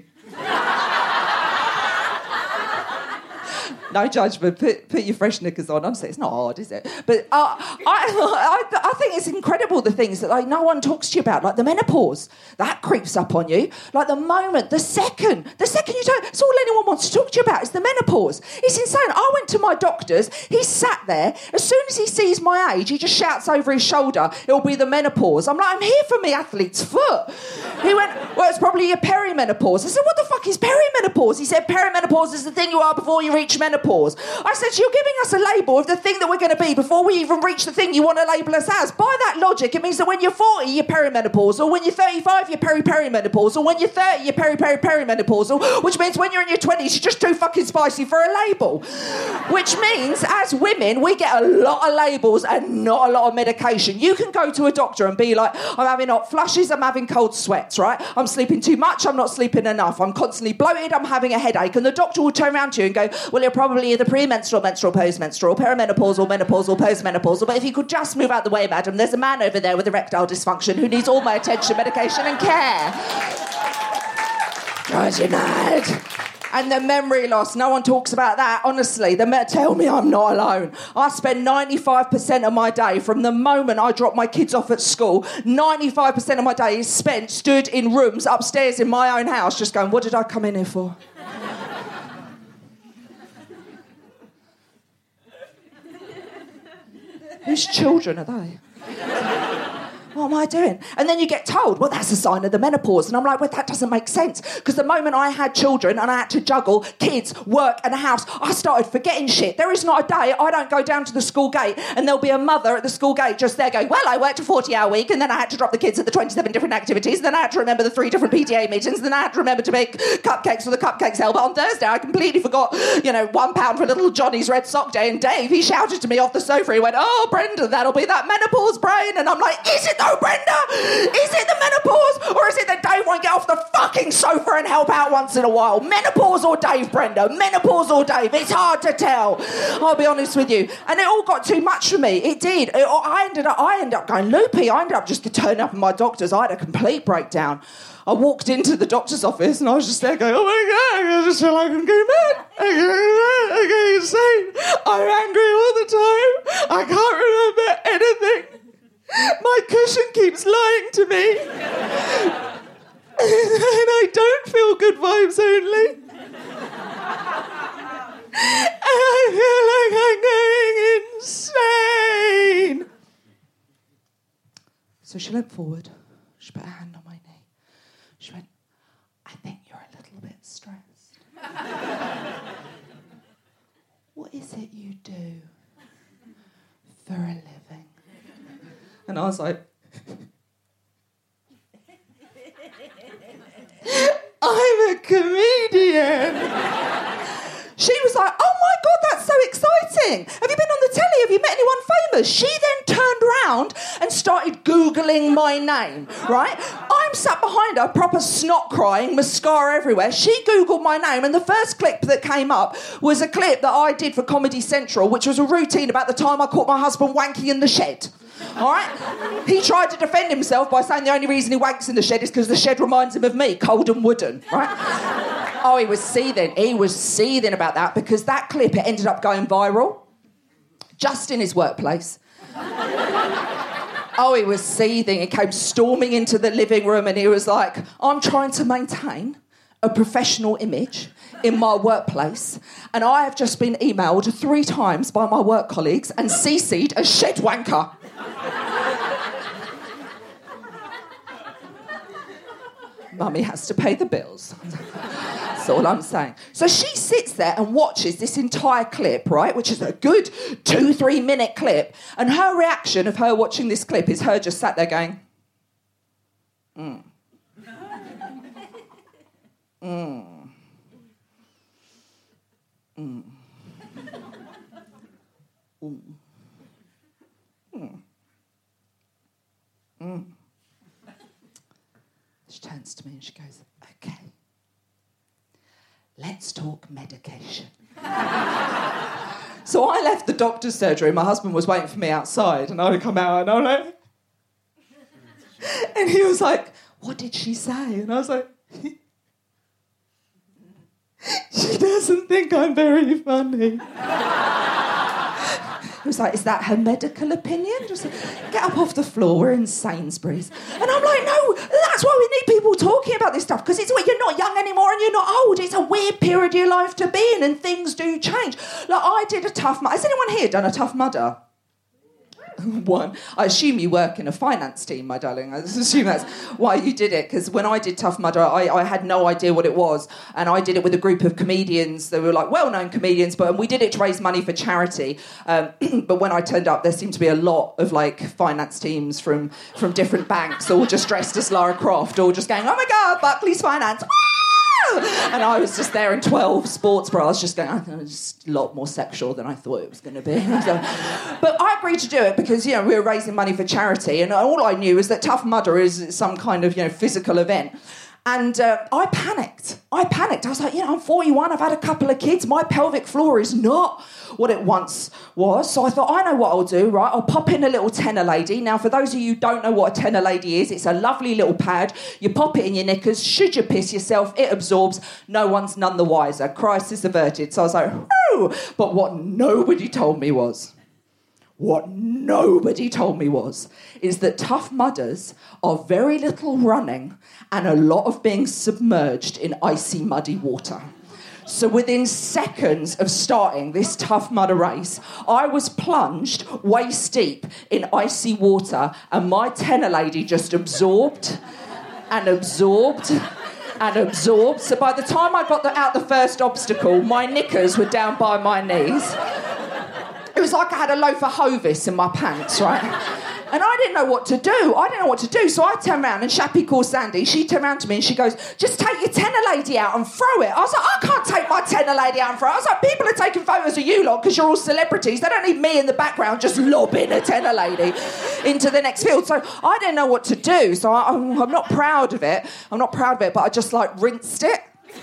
No judgment. Put, put your fresh knickers on. Honestly, it's not hard, is it? But uh, I, I, I think it's incredible, the things that, like, no one talks to you about, like the menopause. That creeps up on you. Like, the moment, the second, the second you don't, it's all anyone wants to talk to you about is the menopause. It's insane. I went to my doctor's. He sat there. As soon as he sees my age, he just shouts over his shoulder, it'll be the menopause. I'm like, I'm here for me athlete's foot. He went, well, it's probably your perimenopause. I said, what the fuck is perimenopause? He said, perimenopause is the thing you are before you reach menopause. I said, you're giving us a label of the thing that we're going to be before we even reach the thing you want to label us as. By that logic, it means that when you're forty, you're perimenopause, or when you're thirty-five, you're peri-perimenopause, or when you're thirty, you're peri-peri-perimenopause, which means when you're in your twenties, you're just too fucking spicy for a label. Which means, as women, we get a lot of labels and not a lot of medication. You can go to a doctor and be like, I'm having hot flushes, I'm having cold sweats, right? I'm sleeping too much, I'm not sleeping enough, I'm constantly bloated, I'm having a headache, and the doctor will turn around to you and go, well, you're probably either premenstrual, menstrual, postmenstrual, perimenopausal, menopausal, postmenopausal, but if you could just move out the way, madam, there's a man over there with erectile dysfunction who needs all my attention, medication and care. God, you're mad. And the memory loss, no one talks about that, honestly. The me- tell me I'm not alone. I spend ninety-five percent of my day, from the moment I drop my kids off at school, ninety-five percent of my day is spent stood in rooms upstairs in my own house just going, what did I come in here for? Whose children are they? What am I doing? And then you get told, well, that's a sign of the menopause. And I'm like, well, that doesn't make sense. Because the moment I had children and I had to juggle kids, work and a house, I started forgetting shit. There is not a day I don't go down to the school gate and there'll be a mother at the school gate just there going, well, I worked a forty-hour week and then I had to drop the kids at the twenty-seven different activities, and then I had to remember the three different P T A meetings, and then I had to remember to make cupcakes for the cupcake sale. But on Thursday, I completely forgot, you know, one pound for little Johnny's red sock day. And Dave, he shouted to me off the sofa. He went, oh, Brenda, that'll be that menopause brain. And I'm like, is it though, Brenda? Is it the menopause, or is it that Dave won't get off the fucking sofa and help out once in a while? Menopause or Dave, Brenda? Menopause or Dave? It's hard to tell. I'll be honest with you. And it all got too much for me. It did. It, I ended up. I ended up going loopy. I ended up just turning up at my doctor's. I had a complete breakdown. I walked into the doctor's office and I was just there going, oh my God, I just feel like I'm going mad. I'm going mad. I'm going insane. I'm angry all the time. I can't remember anything. My cushion keeps lying to me. And I don't feel good vibes only. And I feel like I'm going insane. So she leant forward. She put her hand on my knee. She went, I think you're a little bit stressed. is it you do for a living? And I was like, I'm a comedian. She was like, oh my God, that's so exciting. Have you been on the telly? Have you met anyone famous? She then turned round and started Googling my name, right? I'm sat behind her, proper snot crying, mascara everywhere. She Googled my name, and the first clip that came up was a clip that I did for Comedy Central, which was a routine about the time I caught my husband wanking in the shed. All right? He tried to defend himself by saying the only reason he wanks in the shed is because the shed reminds him of me, cold and wooden, right? Oh, he was seething. He was seething about that because that clip, it ended up going viral just in his workplace. Oh, he was seething. He came storming into the living room and he was like, I'm trying to maintain a professional image in my workplace, and I have just been emailed three times by my work colleagues and C C'd as shed wanker. Mummy has to pay the bills. That's all I'm saying. So she sits there and watches this entire clip, right, which is a good two, three minute clip, and her reaction of her watching this clip is her just sat there going, mm. Mm. Mm. Mm. Mm. Mm. She turns to me and she goes, okay, let's talk medication. So I left the doctor's surgery. My husband was waiting for me outside and I would come out and I was like... And he was like, what did she say? And I was like... She doesn't think I'm very funny. He was like, is that her medical opinion? Just like, get up off the floor, we're in Sainsbury's. And I'm like, no, that's why we need people talking about this stuff, because it's when you're not young anymore and you're not old. It's a weird period of your life to be in and things do change. Like, I did a Tough Mudder. Has anyone here done a Tough Mudder? One. I assume you work in a finance team, my darling. I assume that's why you did it, because when I did Tough Mudder, I, I had no idea what it was, and I did it with a group of comedians that were like well-known comedians, but and we did it to raise money for charity. Um, but when I turned up, there seemed to be a lot of like finance teams from from different banks, all just dressed as Lara Croft, all just going, "Oh my God, Buckley's Finance!" And I was just there in twelve sports bras, just going, oh, just a lot more sexual than I thought it was going to be. So, but I agreed to do it because, you know, we were raising money for charity, and all I knew was that Tough Mudder is some kind of, you know, physical event. And uh, I panicked. I panicked. I was like, you know, I'm forty-one, I've had a couple of kids, my pelvic floor is not what it once was. So I thought, I know what I'll do, right? I'll pop in a little tenor lady. Now, for those of you who don't know what a tenor lady is, it's a lovely little pad. You pop it in your knickers. Should you piss yourself, it absorbs. No one's none the wiser. Crisis averted. So I was like, whoo! But what nobody told me was... What nobody told me was, is that Tough Mudders are very little running and a lot of being submerged in icy, muddy water. So within seconds of starting this Tough Mudder race, I was plunged waist deep in icy water, and my tenor lady just absorbed and absorbed and absorbed. So by the time I got the, out the first obstacle, my knickers were down by my knees. It was like I had a loaf of Hovis in my pants, right? And I didn't know what to do. I didn't know what to do. So I turned around and Shappy called Sandy. She turned around to me and she goes, just take your tenor lady out and throw it. I was like, I can't take my tenor lady out and throw it. I was like, people are taking photos of you lot because you're all celebrities. They don't need me in the background just lobbing a tenor lady into the next field. So I didn't know what to do. So I, I'm, I'm not proud of it. I'm not proud of it, but I just like rinsed it.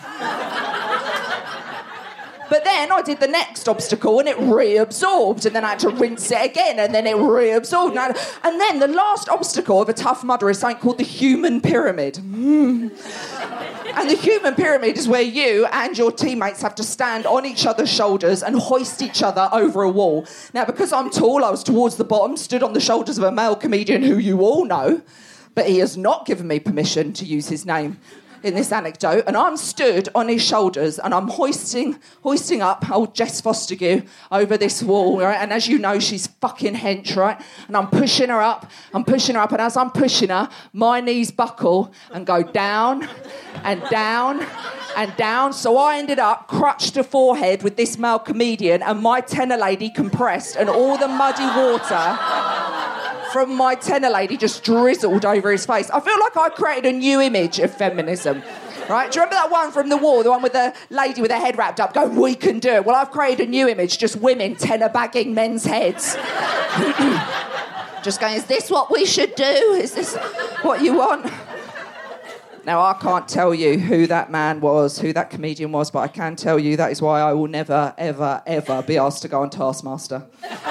But then I did the next obstacle and it reabsorbed, and then I had to rinse it again and then it reabsorbed. And then the last obstacle of a Tough Mudder is something called the human pyramid. Mm. And the human pyramid is where you and your teammates have to stand on each other's shoulders and hoist each other over a wall. Now, because I'm tall, I was towards the bottom, stood on the shoulders of a male comedian who you all know, but he has not given me permission to use his name. in this anecdote, and I'm stood on his shoulders and I'm hoisting hoisting up old Jess Fostergue over this wall, right? And as you know, she's fucking hench, right? And I'm pushing her up, I'm pushing her up, and as I'm pushing her, my knees buckle and go down and down and down. So I ended up crutched to forehead with this male comedian and my tenor lady compressed, and all the muddy water from my tenor lady just drizzled over his face. I feel like I created a new image of feminism. Right? Do you remember that one from the wall, the one with the lady with her head wrapped up going, we can do it? Well, I've created a new image, just women tenor bagging men's heads. Just going, is this what we should do? Is this what you want? Now, I can't tell you who that man was, who that comedian was, but I can tell you that is why I will never, ever, ever be asked to go on Taskmaster.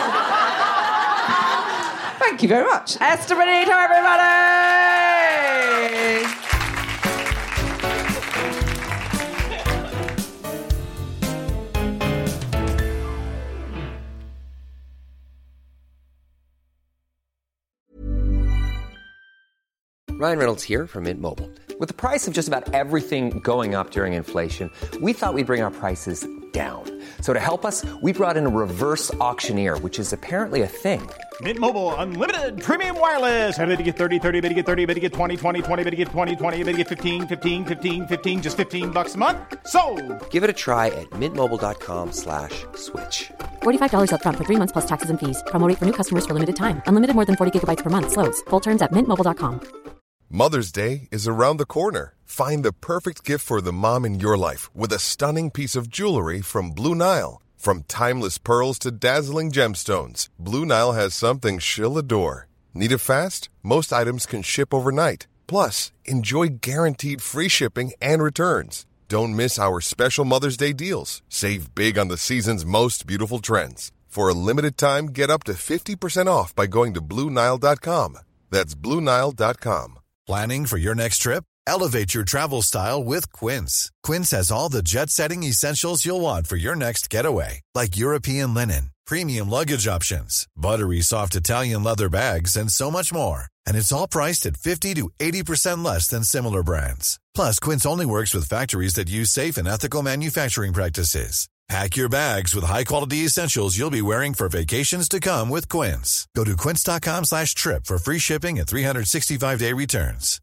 Thank you very much. Esther Benito, everybody! Ryan Reynolds here from Mint Mobile. With the price of just about everything going up during inflation, we thought we'd bring our prices down. So to help us, we brought in a reverse auctioneer, which is apparently a thing. Mint Mobile Unlimited Premium Wireless. How to get thirty, thirty, how to get thirty, how to get twenty, twenty, twenty, how to get twenty, twenty, how to get fifteen, fifteen, fifteen, fifteen, just fifteen bucks a month? Sold! Give it a try at mintmobile.com slash switch. forty-five dollars up front for three months plus taxes and fees. Promo rate for new customers for limited time. Unlimited more than forty gigabytes per month. Slows full terms at mint mobile dot com. Mother's Day is around the corner. Find the perfect gift for the mom in your life with a stunning piece of jewelry from Blue Nile. From timeless pearls to dazzling gemstones, Blue Nile has something she'll adore. Need it fast? Most items can ship overnight. Plus, enjoy guaranteed free shipping and returns. Don't miss our special Mother's Day deals. Save big on the season's most beautiful trends. For a limited time, get up to fifty percent off by going to blue nile dot com. That's blue nile dot com. Planning for your next trip? Elevate your travel style with Quince. Quince has all the jet-setting essentials you'll want for your next getaway, like European linen, premium luggage options, buttery soft Italian leather bags, and so much more. And it's all priced at fifty to eighty percent less than similar brands. Plus, Quince only works with factories that use safe and ethical manufacturing practices. Pack your bags with high-quality essentials you'll be wearing for vacations to come with Quince. Go to quince.com slash trip for free shipping and three sixty-five day returns.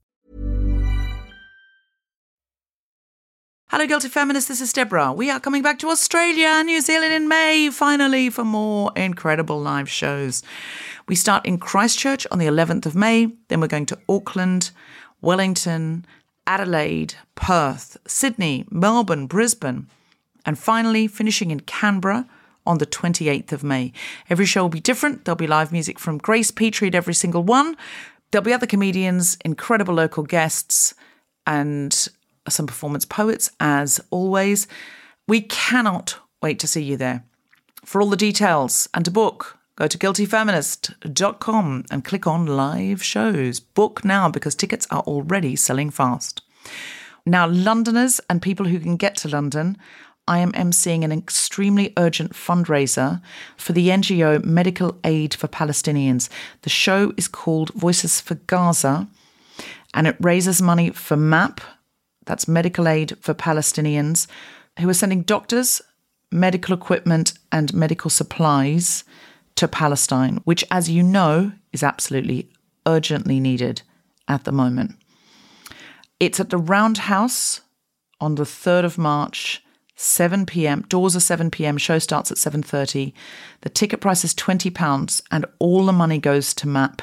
Hello, Guilty Feminists. This is Deborah. We are coming back to Australia and New Zealand in May, finally, for more incredible live shows. We start in Christchurch on the eleventh of May. Then we're going to Auckland, Wellington, Adelaide, Perth, Sydney, Melbourne, Brisbane, and finally finishing in Canberra on the twenty-eighth of May. Every show will be different. There'll be live music from Grace Petrie at every single one. There'll be other comedians, incredible local guests, and some performance poets, as always. We cannot wait to see you there. For all the details and to book, go to guilty feminist dot com and click on live shows. Book now because tickets are already selling fast. Now, Londoners and people who can get to London, I am emceeing an extremely urgent fundraiser for the N G O Medical Aid for Palestinians. The show is called Voices for Gaza, and it raises money for MAP, that's Medical Aid for Palestinians, who are sending doctors, medical equipment and medical supplies to Palestine, which, as you know, is absolutely urgently needed at the moment. It's at the Roundhouse on the third of March, seven p.m. Doors are seven p.m. Show starts at seven thirty. The ticket price is twenty pounds and all the money goes to MAP.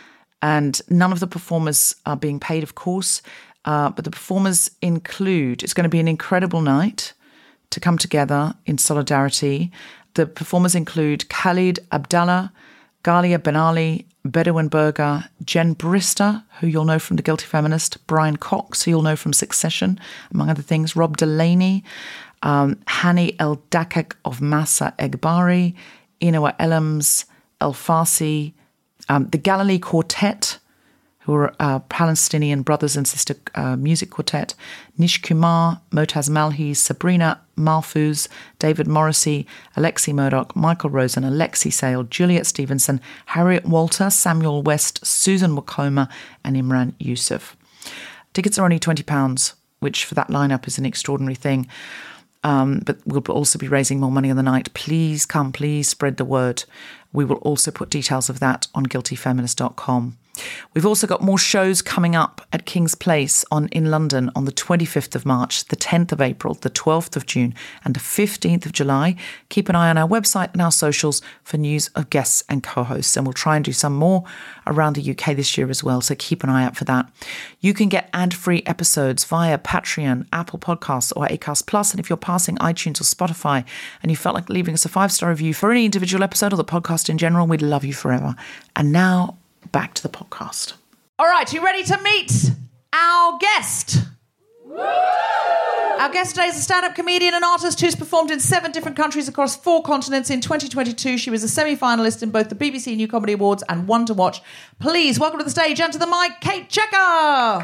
And none of the performers are being paid, of course, uh, but the performers include, it's going to be an incredible night to come together in solidarity. The performers include Khalid Abdallah, Galia Ben Ali, Bedouin Berger, Jen Brister, who you'll know from The Guilty Feminist, Brian Cox, who you'll know from Succession, among other things, Rob Delaney, um, Hani El Dakak of Massa Egbari, Inoa Elams, El Farsi, um, the Galilee Quartet, who are uh, Palestinian brothers and sister uh, music quartet, Nish Kumar, Motaz Malhi, Sabrina Malfouz, David Morrissey, Alexi Murdoch, Michael Rosen, Alexi Sale, Juliet Stevenson, Harriet Walter, Samuel West, Susan Wakoma, and Imran Yusuf. Tickets are only twenty pounds. which for that lineup is an extraordinary thing. Um, but we'll also be raising more money on the night. Please come, please spread the word. We will also put details of that on guilty feminist dot com. We've also got more shows coming up at King's Place on in London on the twenty-fifth of March, the tenth of April, the twelfth of June and the fifteenth of July. Keep an eye on our website and our socials for news of guests and co-hosts, and we'll try and do some more around the U K this year as well, so keep an eye out for that. You can get ad-free episodes via Patreon, Apple Podcasts or Acast Plus, and if you're passing iTunes or Spotify and you felt like leaving us a five-star review for any individual episode or the podcast in general, we'd love you forever. And now, back to the podcast. All right, you ready to meet our guest? Our guest today is a stand-up comedian and artist who's performed in seven different countries across four continents. In twenty twenty-two, she was a semi-finalist in both the B B C New Comedy Awards and One to Watch. Please welcome to the stage and to the mic, Kate Checker.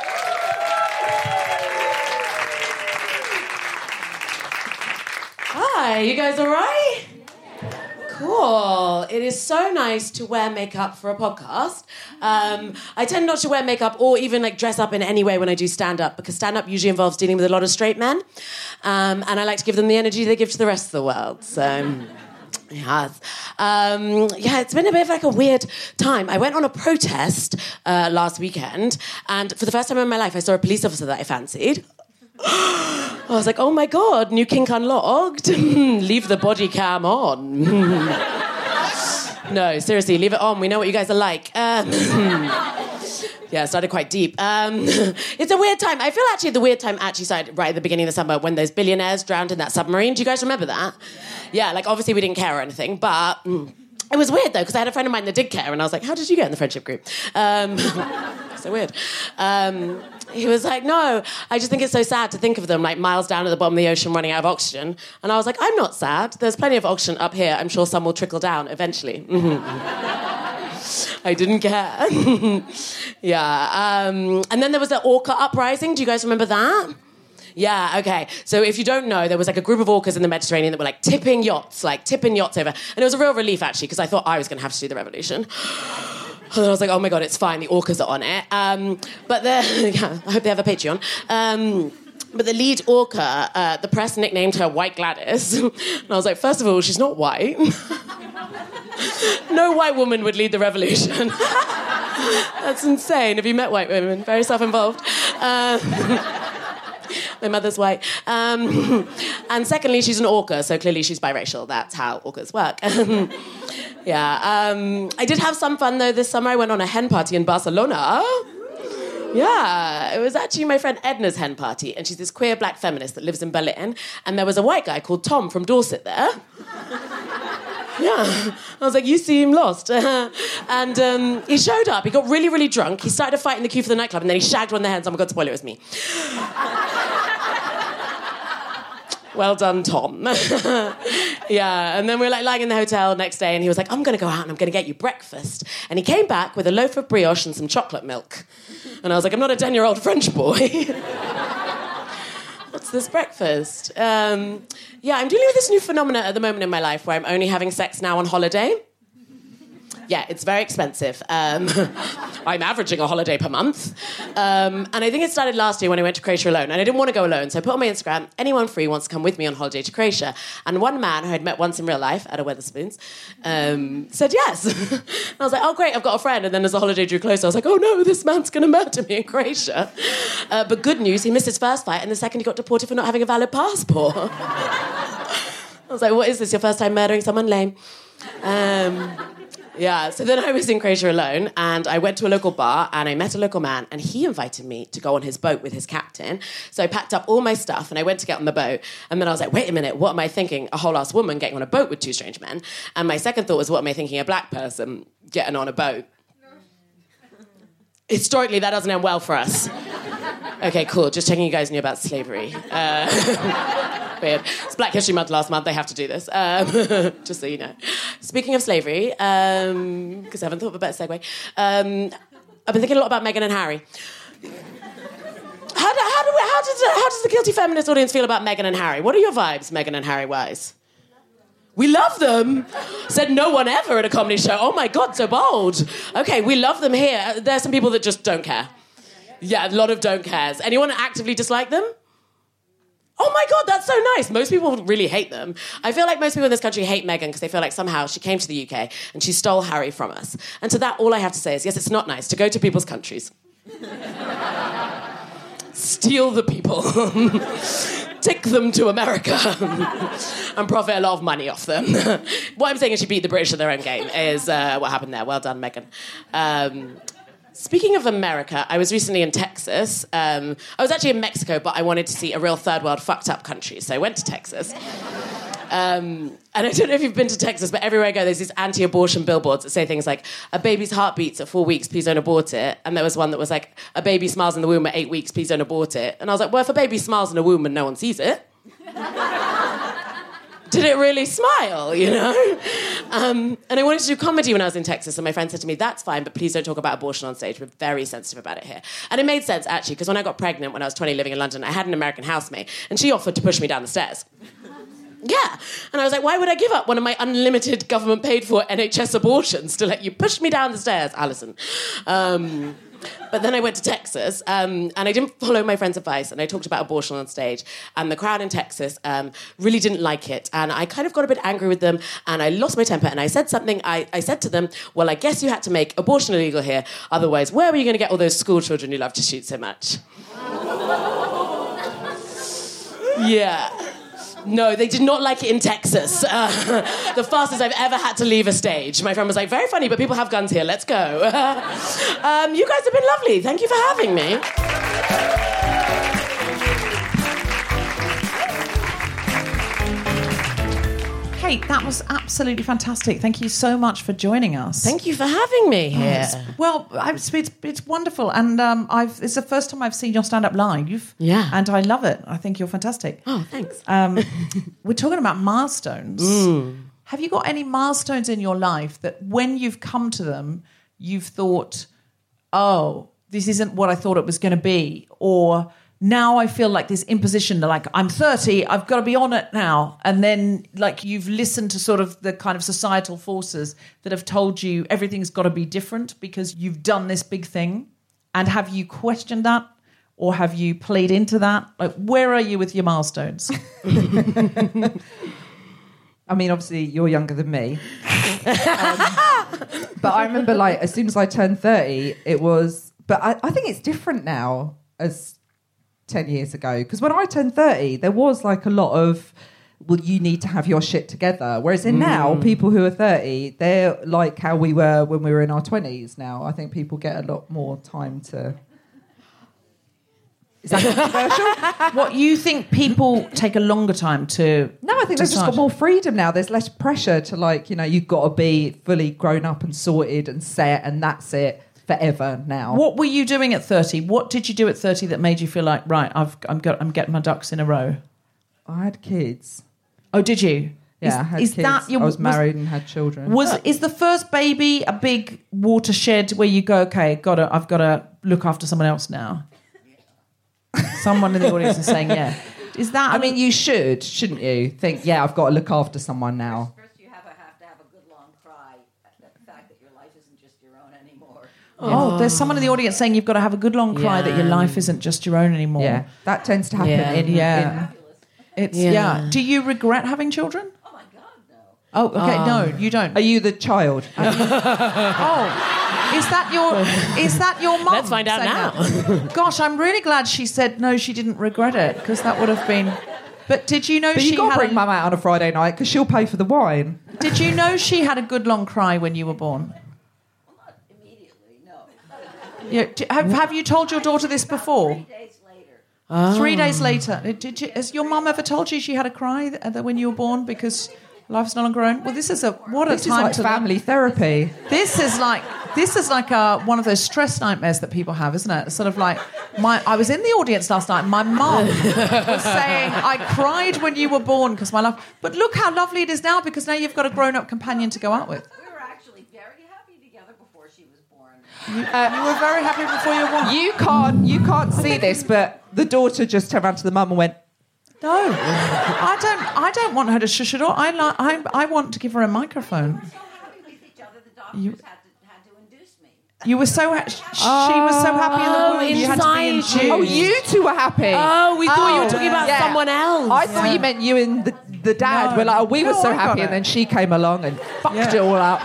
Hi, you guys all right? Cool. It is so nice to wear makeup for a podcast. Um, I tend not to wear makeup or even like dress up in any way when I do stand-up, because stand-up usually involves dealing with a lot of straight men. Um, and I like to give them the energy they give to the rest of the world. So, yes. Um, yeah, it's been a bit of like a weird time. I went on a protest uh, last weekend, and for the first time in my life, I saw a police officer that I fancied. I was like, oh my God, new kink unlocked. Leave the body cam on. No, seriously, leave it on. We know what you guys are like. Um, yeah, it started quite deep. Um, it's a weird time. I feel actually the weird time actually started right at the beginning of the summer when those billionaires drowned in that submarine. Do you guys remember that? Yeah, like obviously we didn't care or anything, but... Mm, it was weird, though, because I had a friend of mine that did care, and I was like, how did you get in the friendship group? Um, so weird. Um, he was like, no, I just think it's so sad to think of them, like, miles down at the bottom of the ocean running out of oxygen. And I was like, I'm not sad. There's plenty of oxygen up here. I'm sure some will trickle down eventually. I didn't care. yeah. Um, and then there was the orca uprising. Do you guys remember that? Yeah, okay. So if you don't know, there was like a group of orcas in the Mediterranean that were like tipping yachts, like tipping yachts over. And it was a real relief, actually, because I thought I was going to have to do the revolution. And I was like, oh my God, it's fine. The orcas are on it. Um, but the, yeah, I hope they have a Patreon. Um, but the lead orca, uh, the press nicknamed her White Gladys. And I was like, first of all, she's not white. No white woman would lead the revolution. That's insane. Have you met white women? Very self-involved. Um, My mother's white. Um, and secondly, she's an orca, so clearly she's biracial. That's how orcas work. yeah. Um, I did have some fun, though, this summer. I went on a hen party in Barcelona. Yeah. It was actually my friend Edna's hen party, and she's this queer black feminist that lives in Berlin. And there was a white guy called Tom from Dorset there. Yeah. I was like, you seem lost. and um, he showed up. He got really, really drunk. He started a fight in the queue for the nightclub, and then he shagged one of the hens. Oh my God, spoiler, it was me. Well done, Tom. yeah, and then we were like lying in the hotel next day, and he was like, I'm going to go out and I'm going to get you breakfast. And he came back with a loaf of brioche and some chocolate milk. And I was like, I'm not a ten-year-old French boy. What's this breakfast? Um, yeah, I'm dealing with this new phenomenon at the moment in my life where I'm only having sex now on holiday. Yeah, it's very expensive. Um, I'm averaging a holiday per month. Um, and I think it started last year when I went to Croatia alone. And I didn't want to go alone, so I put on my Instagram, anyone free wants to come with me on holiday to Croatia. And one man who I'd met once in real life at a Wetherspoons um, said yes. And I was like, oh, great, I've got a friend. And then as the holiday drew closer, I was like, oh, no, this man's going to murder me in Croatia. Uh, but good news, he missed his first flight, and the second he got deported for not having a valid passport. I was like, what is this, your first time murdering someone? Lame. Um... Yeah, so then I was in Croatia alone, and I went to a local bar, and I met a local man, and he invited me to go on his boat with his captain. So I packed up all my stuff, and I went to get on the boat, and then I was like, wait a minute, what am I thinking? A whole-ass woman getting on a boat with two strange men. And my second thought was, what am I thinking? A black person getting on a boat. Historically, that doesn't end well for us. Okay, cool, just checking you guys knew about slavery. Uh... Weird. It's Black History Month last month. They have to do this. Um, just so you know. Speaking of slavery, because um, I haven't thought of a better segue, um, I've been thinking a lot about Meghan and Harry. How, do, how, do we, how, does, how does the guilty feminist audience feel about Meghan and Harry? What are your vibes, Meghan and Harry-wise? We love them. Said no one ever at a comedy show. Oh, my God, so bold. Okay, we love them here. There are some people that just don't care. Yeah, a lot of don't cares. Anyone actively dislike them? Oh my God, that's so nice. Most people really hate them. I feel like most people in this country hate Meghan because they feel like somehow she came to the U K and she stole Harry from us. And to that, all I have to say is, yes, it's not nice to go to people's countries. Steal the people. Take them to America and profit a lot of money off them. What I'm saying is she beat the British at their own game is uh, what happened there. Well done, Meghan. Um, Speaking of America, I was recently in Texas. Um, I was actually in Mexico, but I wanted to see a real third world fucked up country, so I went to Texas. Um, and I don't know if you've been to Texas, but everywhere I go, there's these anti-abortion billboards that say things like, a baby's heart beats at four weeks, please don't abort it. And there was one that was like, a baby smiles in the womb at eight weeks, please don't abort it. And I was like, well, if a baby smiles in a womb and no one sees it, did it really smile, you know? Um, and I wanted to do comedy when I was in Texas, and my friend said to me, that's fine, but please don't talk about abortion on stage. We're very sensitive about it here. And it made sense, actually, because when I got pregnant when I was twenty living in London, I had an American housemate, and she offered to push me down the stairs. Yeah. And I was like, why would I give up one of my unlimited government-paid-for N H S abortions to let you push me down the stairs, Alison? Um... But then I went to Texas, um, and I didn't follow my friend's advice, and I talked about abortion on stage, and the crowd in Texas um, really didn't like it, and I kind of got a bit angry with them, and I lost my temper, and I said something. I, I said to them, well, I guess you had to make abortion illegal here, otherwise where were you going to get all those school children you love to shoot so much? Yeah. No, they did not like it in Texas. Uh, the fastest I've ever had to leave a stage. My friend was like, very funny, but people have guns here, let's go. um, you guys have been lovely. Thank you for having me. Kate, that was absolutely fantastic. Thank you so much for joining us. Thank you for having me here. Yes. Well, it's, it's, it's wonderful, and um, I've, it's the first time I've seen your stand-up live. Yeah. And I love it. I think you're fantastic. Oh, thanks. Um, we're talking about milestones. Mm. Have you got any milestones in your life that when you've come to them, you've thought, oh, this isn't what I thought it was going to be, or now I feel like this imposition, like I'm thirty, I've got to be on it now. And then like you've listened to sort of the kind of societal forces that have told you everything's got to be different because you've done this big thing. And have you questioned that, or have you played into that? Like, where are you with your milestones? I mean, obviously you're younger than me. um, but I remember like as soon as I turned thirty, it was, but I, I think it's different now as ten years ago, because when I turned thirty, there was like a lot of, well, you need to have your shit together. Whereas in mm. now, people who are thirty, they're like how we were when we were in our twenties now. I think people get a lot more time to... Is that controversial? What, you think people take a longer time to... No, I think they've just got more freedom now. There's less pressure to like, you know, you've got to be fully grown up and sorted and set, and that's it. Forever now. What were you doing at thirty? What did you do at thirty that made you feel like, right, I've, I'm, got, I'm getting my ducks in a row? I had kids. Oh, did you? Yeah, is, I had is kids. That your, I was married was, and had children. Was Is the first baby a big watershed where you go, okay, gotta, I've got to look after someone else now? Someone in the audience is saying, yeah. Is that... I mean, you should, shouldn't you? Think, yeah, I've got to look after someone now. Oh, there's someone in the audience saying you've got to have a good long cry Yeah. that your life isn't just your own anymore. Yeah, that tends to happen. Yeah. In, Yeah. in- It's Yeah. yeah. Do you regret having children? Oh my God, no. Oh, okay, Oh. no, you don't. Are you the child? Oh, is that your is that your mum? Let's find out saying now. that? Gosh, I'm really glad she said no. She didn't regret it, because that would have been. But did you know But she you got to had bring a, mum out on a Friday night because she'll pay for the wine. Did you know she had a good long cry when you were born? Yeah, d- have, have you told your daughter this before? Three days later. Oh. Three days later. Did you, has your mum ever told you she had a cry th- that when you were born because life's no longer own? Well, this is a what a This is time like to family therapy. This is like this is like a, one of those stress nightmares that people have, isn't it? It's sort of like my. I was in the audience last night. And my mum was saying, "I cried when you were born because my life." But look how lovely it is now, because now you've got a grown-up companion to go out with. You, uh, you were very happy before you were born. You can't, you can't see this, but the daughter just turned around to the mum and went, No, I don't. I don't want her to shush it all. I like. I. I want to give her a microphone. You, You were so ha- sh- she was so happy in the Oh, womb. You had to be inside induced. Oh, you two were happy. Oh, we thought you were talking about yeah. someone else. I thought you meant you and the, the dad No. were like, oh, we were No, so I got happy, it. and then she came along and fucked Yeah. it all up.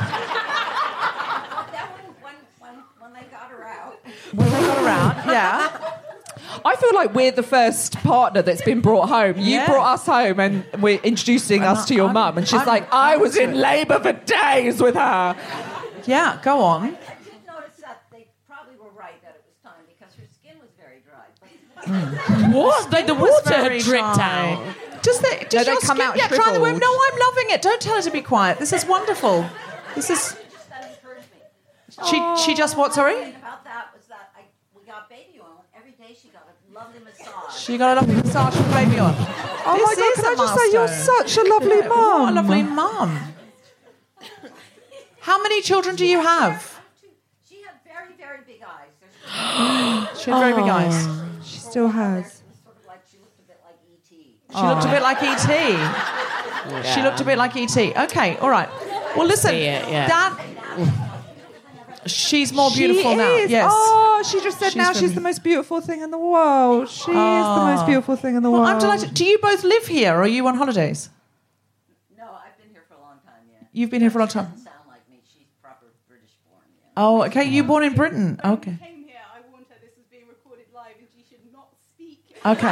When they got her out. When they got around, yeah. I feel like we're the first partner that's been brought home. You Yeah. brought us home, and we're introducing I'm us not- to your I'm- mum, and she's I'm- like, I I'm was in into it. labour for days with her. Yeah, go on. I did notice that they probably were right that it was time because her skin was very dry. But What? Like the was water had very dripped dry. out. Does they, does they your come skin out get dry in the womb? shriveled? No, I'm loving it. Don't tell her to be quiet. This is wonderful. This is. that encouraged me. She she just what? Sorry. The thing about that was that I, we got baby oil. Every day she got a lovely massage. She got a lovely massage from baby on. Oh This my God, is can a I just say you're milestone. such a lovely mum? What a lovely mum. How many children do you have? She had very, very big eyes. There's She had very big eyes. She still has. It was sort of like she looked a bit like E T She looked a bit like E T. She looked a bit like E T. Okay, all right. Well, listen, See it, yeah. that. She's more beautiful she now. Is. Yes. Oh, she just said She's now been- she's the most beautiful thing in the world. She is the most beautiful thing in the Well, world. I'm delighted. Do you both live here, or are you on holidays? No, I've been here for a long time, yeah. You've been here for a long time. Doesn't sound like me. She's proper British born, yeah. Oh, okay. You born in Britain? Okay. Came here, I warned her this is being recorded live and she should not speak. Okay.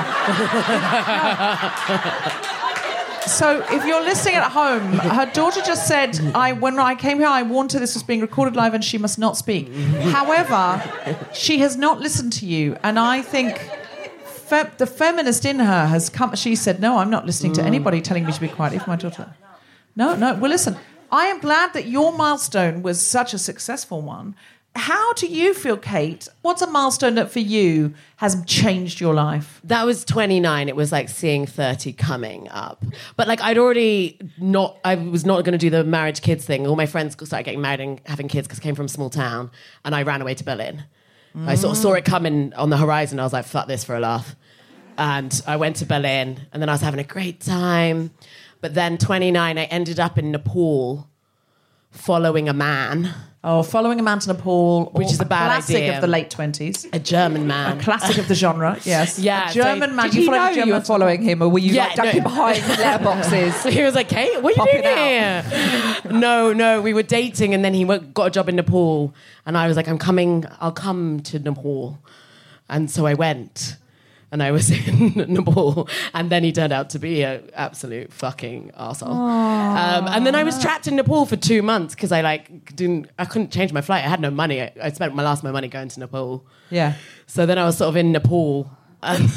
So, if you're listening at home, her daughter just said, "I when I came here, I warned her this was being recorded live and she must not speak." However, she has not listened to you, and I think fe- the feminist in her has come. She said, "No, I'm not listening to anybody telling me to be quiet." If my daughter, no, no. Well, listen. I am glad that your milestone was such a successful one. How do you feel, Kate? What's a milestone that for you has changed your life? That was twenty-nine. It was like seeing thirty coming up. But like I'd already not, I was not going to do the marriage kids thing. All my friends started getting married and having kids because I came from a small town and I ran away to Berlin. Mm. I sort of saw it coming on the horizon. I was like, fuck this for a laugh. And I went to Berlin and then I was having a great time. But then twenty-nine, I ended up in Nepal following a man. Oh, following a man to Nepal, Which is a bad classic idea. of the late twenties. A German man. A classic of the genre, yes. Yeah, A German so- man. Did he followed know a German you were to- following him, or were you Yeah, like ducking no. behind letterboxes? He was like, Kate, what are you Popping doing here? No, no, we were dating and then he went, got a job in Nepal and I was like, I'm coming, I'll come to Nepal. And so I went and I was in Nepal and then he turned out to be an absolute fucking arsehole. Um, and then I was trapped in Nepal for two months because I like didn't, I couldn't change my flight. I had no money. I, I spent my last my money going to Nepal. Yeah. So then I was sort of in Nepal. Um,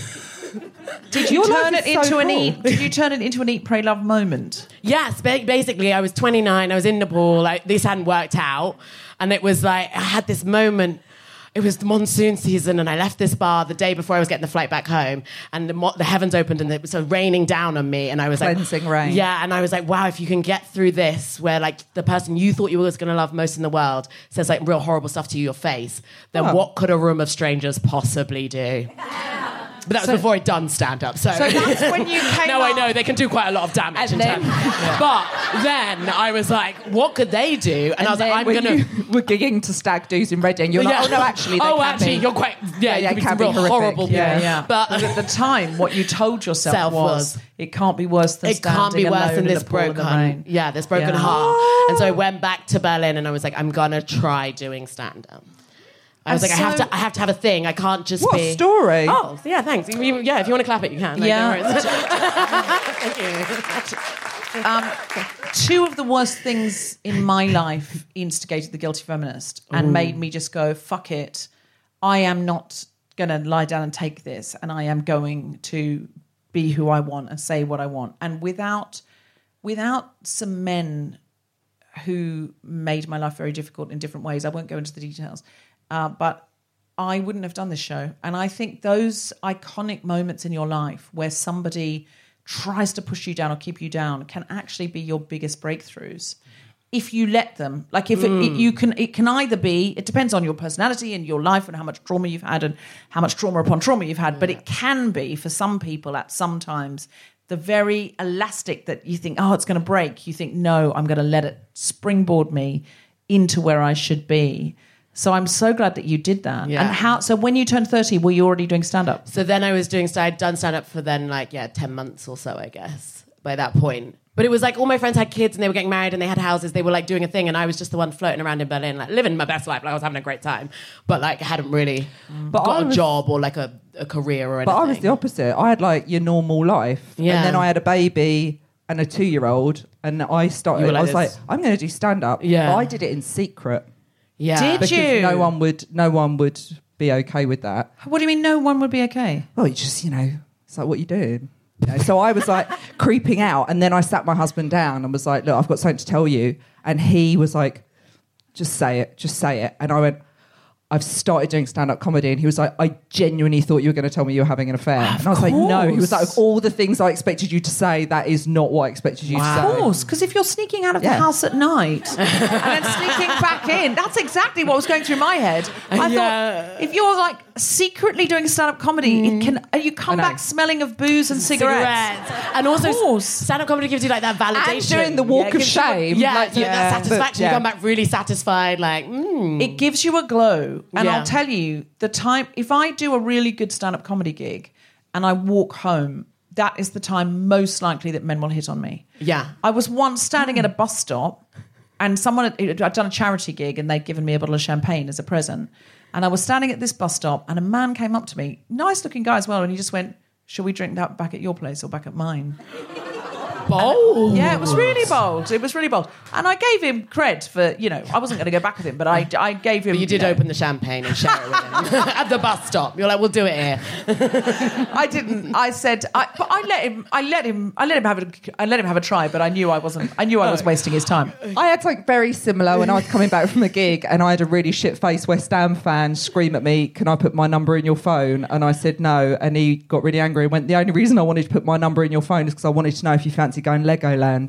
Did you Your turn life it is so into an cool. eat? Did you turn it into an eat, pray, love moment? Yes, ba- basically, I was twenty-nine. I was in Nepal. Like this hadn't worked out, and it was like I had this moment. It was the monsoon season, and I left this bar the day before I was getting the flight back home, and the, mo- the heavens opened, and it was sort of raining down on me, and I was Cleansing like, rain. yeah, and I was like, wow, if you can get through this, where like the person you thought you were going to love most in the world says like real horrible stuff to your face, then Oh. what could a room of strangers possibly do? But that was So- before I'd done stand-up, so... So that's when you came No, I up- know, they can do quite a lot of damage. And in then- terms- But then I was like, what could they do? And, I was like, then I'm when going to... you were gigging to Stag Do's in Reading, you're like, oh no, actually, they oh, can actually, be. you're quite... Yeah, Yeah, you yeah, can be can some be real horrific. horrible people. Yeah, yeah. But But at the time, what you told yourself Self was, was- it can't be worse than it can't be standing worse alone than in this a pool in the broken... rain. Yeah, this broken Yeah. heart. And so I went back to Berlin and I was like, I'm going to try doing stand-up. I was And like, I have so- to, I have to have a thing. I can't just What be. a story. Oh, yeah, thanks. You- you- yeah, if you want to clap it, you can. Like, Yeah. no worries. Thank you. Um, two of the worst things in my life instigated the guilty feminist and made me just go, fuck it. I am not going to lie down and take this, and I am going to be who I want and say what I want. And without, without some men who made my life very difficult in different ways, I won't go into the details, uh, but I wouldn't have done this show. And I think those iconic moments in your life where somebody tries to push you down or keep you down can actually be your biggest breakthroughs if you let them. Like if it, it, you can, it can either be, it depends on your personality and your life and how much trauma you've had and how much trauma upon trauma you've had, but it can be for some people at some times the very elastic that you think, oh, it's going to break. You think, no, I'm going to let it springboard me into where I should be. So I'm so glad that you did that. Yeah. And how? So when you turned thirty, were you already doing stand-up? So then I was doing, so I'd done stand-up for then like, yeah, ten months or so, I guess, by that point. But it was like all my friends had kids and they were getting married and they had houses. They were like doing a thing and I was just the one floating around in Berlin, like living my best life. Like I was having a great time. But like I hadn't really But got I a was- job or like a, a career or anything. But I was the opposite. I had like your normal life. Yeah. And then I had a baby and a two-year-old and I started, You were like I was this. like, I'm going to do stand-up. Yeah. But I did it in secret. Yeah. Did because you? no one would no one would be okay with that. What do you mean no one would be okay? Oh, you just, you know, it's like, what are you doing? You know, so I was like creeping out and then I sat my husband down and was like, look, I've got something to tell you. And he was like, just say it, just say it. And I went, I've started doing stand-up comedy. And he was like, I genuinely thought you were going to tell me you were having an affair. Of and I was like, no. He was like, course. of all the things I expected you to say, that is not what I expected you Of to say. course, because if you're sneaking out of Yeah. the house at night and then sneaking back in, that's exactly what was going through my head. I Yeah. thought if you're like secretly doing stand-up comedy, it can uh, you come I know. back smelling of booze and cigarettes. Cigarettes. And also, Of course. stand-up comedy gives you like that validation. And doing the walk Yeah, it of gives you a- shame. Yeah, like, so that satisfaction. yeah. You come back really satisfied, like, mm. It gives you a glow. And Yeah. I'll tell you, the time, if I do a really good stand-up comedy gig and I walk home, that is the time most likely that men will hit on me. Yeah. I was once standing at a bus stop and someone, had, I'd done a charity gig and they'd given me a bottle of champagne as a present. And I was standing at this bus stop and a man came up to me, nice looking guy as well, and he just went, shall we drink that back at your place or back at mine? Bold. Yeah, it was really bold. It was really bold. And I gave him cred for, you know, I wasn't going to go back with him, but I, I gave him... But you did know, open the champagne and share it with him at the bus stop. You're like, we'll do it here. I didn't. I said, I, but I let him. I let him. I let him have a. I let him have a try. But I knew I wasn't. I knew I was wasting his time. I had something very similar when I was coming back from a gig and I had a really shit-faced West Ham fan scream at me, can I put my number in your phone? And I said no. And he got really angry and went, the only reason I wanted to put my number in your phone is because I wanted to know if you fancy going Legoland.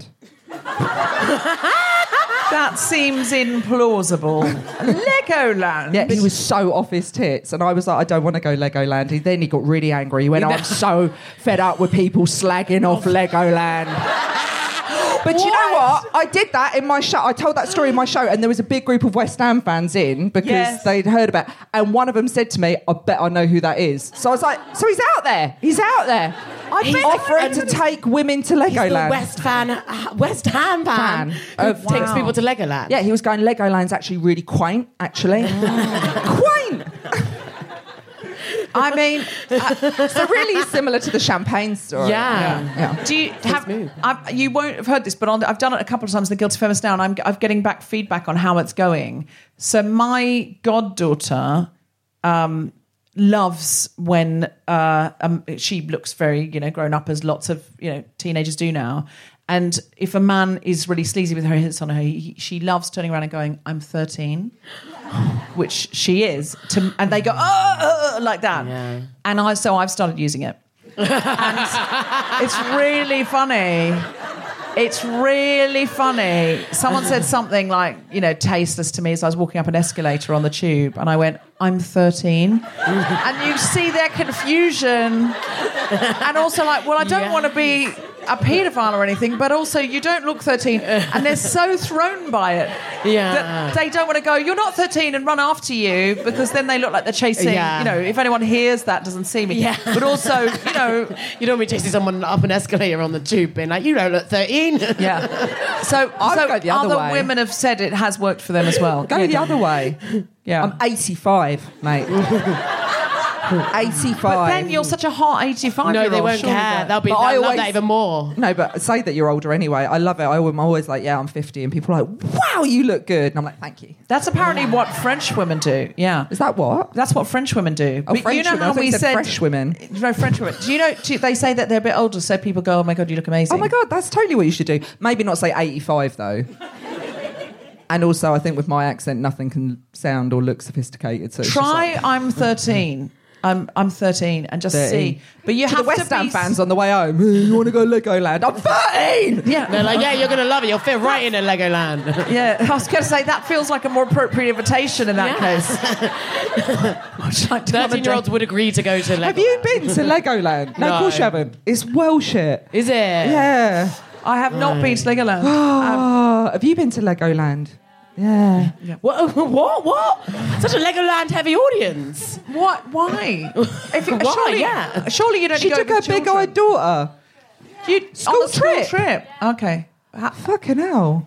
That seems implausible. Legoland. Yeah, he was so off his tits. And I was like, I don't want to go Legoland. He, then he got really angry. He went, oh, I'm so fed up with people slagging off Legoland. But you know what? I did that in my show. I told that story in my show, and there was a big group of West Ham fans in because Yes. they'd heard about it. And one of them said to me, I bet I know who that is. So I was like, so he's out there. He's out there. I've He's been offering to take women to He's the Legoland. West fan, uh, West Ham fan, Fan. who Of- takes Wow. people to Legoland. Yeah, he was going, Legoland's actually really quaint, actually. Quaint! I mean, uh, So really similar to the champagne story. Yeah. Yeah. do you have? I, you won't have heard this, but on, I've done it a couple of times. The Guilty Feminist now, and I'm, I'm getting back feedback on how it's going. So my goddaughter um, loves when uh, um, she looks very, you know, grown up, as lots of you know teenagers do now. And if a man is really sleazy with her hits on her, he, she loves turning around and going, "I'm thirteen," which she is. To, and they go, "Oh," like that. Yeah. And I, so I've started using it. And it's really funny. It's really funny. Someone said something like, you know, tasteless to me as I was walking up an escalator on the tube, and I went, I'm thirteen. And you see their confusion. And also like, well, I don't Yeah. want to be a paedophile or anything, but also you don't look thirteen. And they're so thrown by it Yeah. that they don't want to go, you're not thirteen, and run after you, because then they look like they're chasing, Yeah. you know, if anyone hears that, doesn't see me. Yeah. But also, you know, You don't want me chasing someone up an escalator on the tube being like, you don't look thirteen. yeah. So, I'd so go the other other way. women have said it has worked for them as well. Go Yeah, the go. other way. Yeah. I'm eighty-five, mate. eighty-five. But then you're such a hot eighty-five No, year they old. won't surely care. that- They'll be But they'll I love always- that even more. No, but say that you're older anyway. I love it. I, I'm always like, yeah, I'm fifty, and people are like, wow, you look good. And I'm like, thank you. That's apparently what French women do. Yeah. Is that what? That's what French women do. Oh, But French you know women. I how thought you we said said fresh women. No, French women. Do you know? Do they say that they're a bit older, so people go, "Oh my god, you look amazing." Oh my God, that's totally what you should do. Maybe not say eighty-five, though. And also, I think with my accent, nothing can sound or look sophisticated. So it's just Try. like, I'm thirteen. I'm I'm thirteen, and just thirteen. see. But you to have the West to Ham be fans on the way home, "Hey, you want to go Legoland? I'm thirteen! Yeah. They're like, yeah, you're going to love it. You'll fit right in at Legoland. Yeah, I was going to say that feels like a more appropriate invitation in that Yeah. case. I'd like to come and thirteen-year-olds do- would agree to go to Legoland. Have you been to Legoland? No, No. of course you haven't. It's well shit. Is it? Yeah. I have not been to Legoland. Oh, have you been to Legoland? Yeah. yeah. What? What? What? Such a Legoland heavy audience. What? Why? If it, Why? Surely, Yeah. Surely you don't She go took with her children. big-eyed daughter. You, School on the trip. School trip. Okay. Fucking hell.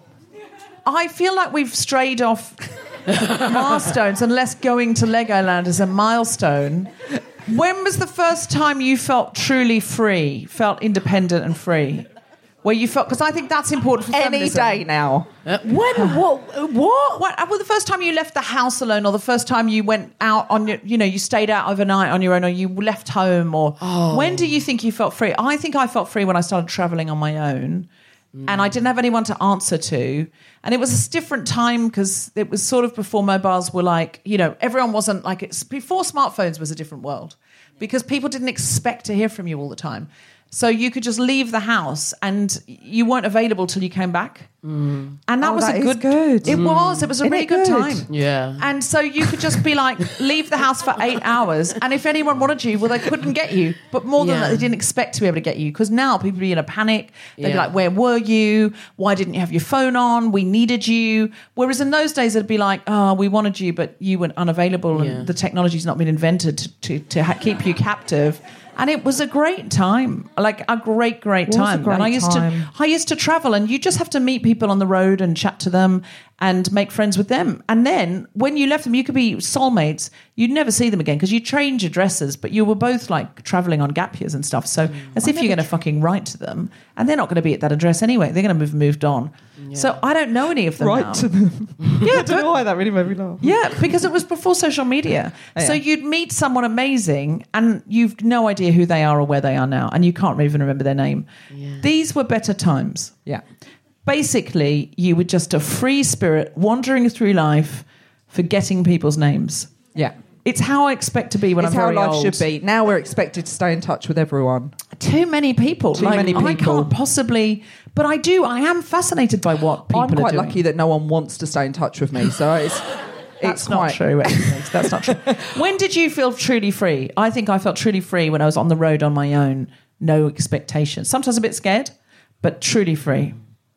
I feel like we've strayed off milestones, unless going to Legoland is a milestone. When was the first time you felt truly free, felt independent and free? Where you felt, because I think that's important for Any feminism. day now. Uh, when? What? What? What? Well, the first time you left the house alone, or the first time you went out on your, you know, you stayed out overnight on your own, or you left home, or Oh. when do you think you felt free? I think I felt free when I started traveling on my own, mm. and I didn't have anyone to answer to, and it was a different time because it was sort of before mobiles were like, you know, everyone wasn't like it's before smartphones was a different world because people didn't expect to hear from you all the time. So you could just leave the house and you weren't available till you came back. Mm. And that Oh, was that a is good... good. It mm. was. It was a Isn't really it good, good? time. Yeah. And so you could just be like, leave the house for eight hours. And if anyone wanted you, well, they couldn't get you. But more than Yeah. that, they didn't expect to be able to get you. Because now people would be in a panic. They'd be Yeah. like, where were you? Why didn't you have your phone on? We needed you. Whereas in those days, it'd be like, oh, we wanted you, but you were unavailable Yeah. and the technology's not been invented to, to, to ha- keep you captive. And it was a great time, like a great, great Was a time. great and I used time. to, I used to travel, and you just have to meet people on the road and chat to them and make friends with them. And then when you left them, you could be soulmates. You'd never see them again because you changed your dresses, but you were both like traveling on gap years and stuff. So as if you're going to fucking write to them, and they're not going to be at that address anyway. They're going to have moved on. So I don't know any of them Right now. to them. Yeah, I don't know why that really made me laugh. Yeah, because it was before social media. Oh, So yeah. you'd meet someone amazing and you've no idea who they are or where they are now, and you can't even remember their name. These were better times. Yeah. Basically, you were just a free spirit wandering through life, forgetting people's names. Yeah. It's how I expect to be when It's I'm how very life old. should be. Now we're expected to stay in touch with everyone. Too many people. Too Like, many I people. can't possibly... But I do. I am fascinated by what people I'm quite are doing. lucky that no one wants to stay in touch with me. So it's... That's it's not quite... true. That's not true. When did you feel truly free? I think I felt truly free when I was on the road on my own, no expectations. Sometimes a bit scared, but truly free.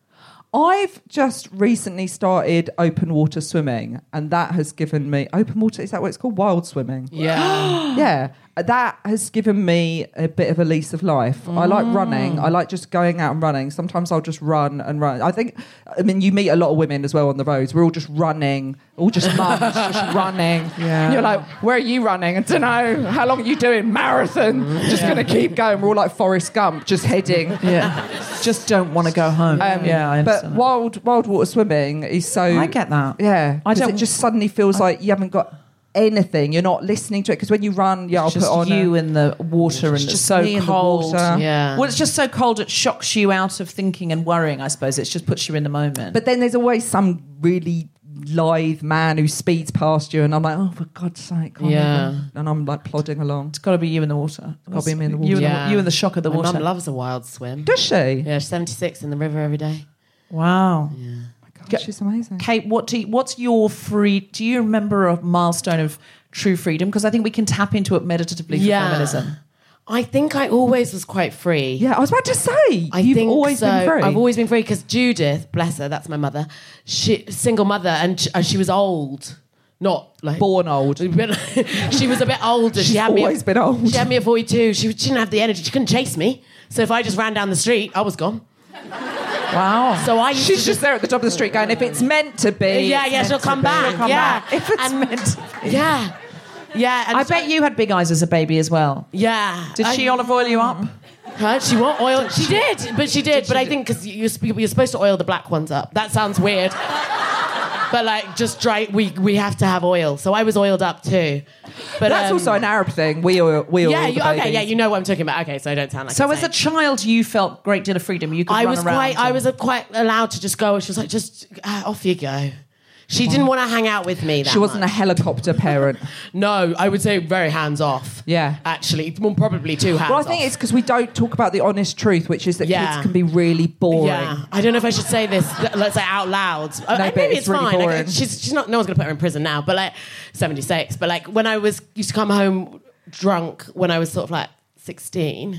I've just recently started open water swimming, and that has given me... Open water, is that what it's called? Wild swimming. Yeah. Yeah. That has given me a bit of a lease of life. I like running. I like just going out and running. Sometimes I'll just run and run. I think, I mean, you meet a lot of women as well on the roads. We're all just running, all just mums, just running. Yeah. And you're like, where are you running? I don't know. How long are you doing? Marathon. Just going to keep going. We're all like Forrest Gump, just heading. Yeah. Just don't want to go home. Um, yeah, I but understand that. wild, wild water swimming is so... I get that. Yeah. I 'cause don't- It just suddenly feels like you haven't got anything. You're not listening to it. Because when you run, yeah, I'll It's just put on you a, in the water, and It's it's just so me in the cold. water. Yeah. Well, it's just so cold. It shocks you out of thinking and worrying. I suppose it just puts you in the moment. But then there's always some really lithe man who speeds past you, and I'm like, oh, for God's sake. can't Yeah. even. And I'm like plodding along. it's got to be you in the water. It's gotta be me in the You, water. and Yeah. the, you and the shock of the My water. mum loves a wild swim. Does she? Yeah, she's seventy-six in the river every day. Wow. God, she's amazing. Kate, what do you, what's your free... Do you remember a milestone of true freedom? Because I think we can tap into it meditatively for Yeah. feminism. I think I always was quite free. Yeah, I was about to say. I you've think always so. been free. I've always been free because Judith, bless her, that's my mother, she single mother, and she, uh, she was old. Not like born old. She was a bit older. She's she had always me, been old. She had me at forty-two. She, she didn't have the energy. She couldn't chase me. So if I just ran down the street, I was gone. Wow. So I used She's to just there at the top of the street going, if it's meant to be. Yeah, it's yeah, meant she'll to come be. back. She'll come yeah. back. If it's And- meant to be. Yeah. Yeah. And I so- bet you had big eyes as a baby as well. Yeah. Did she I- olive oil you up? Huh? She what? Oil? She did, but she did. But I think because you're, you're supposed to oil the black ones up. That sounds weird. But like, just dry. We we have to have oil. So I was oiled up too. But That's um, also an Arab thing. We oil, we oil yeah. the You, okay. babies. Yeah. You know what I'm talking about. Okay. So I don't sound like. So I'm as a saying. child, you felt great deal of freedom. You could I run was around. quite. I and- was uh, quite allowed to just go. She was like, just uh, off you go. She didn't want to hang out with me. That She wasn't much. a helicopter parent. No, I would say very hands off. Yeah. Actually, well, probably too hands Well, I off. think it's because we don't talk about the honest truth, which is that Yeah. kids can be really boring. Yeah, I don't know if I should say this. Let's say out loud. Uh, but maybe it's it's, really fine. Like, boring. she's she's not. No one's gonna put her in prison now. But like seventy-six. But like when I was used to come home drunk when I was sort of like sixteen.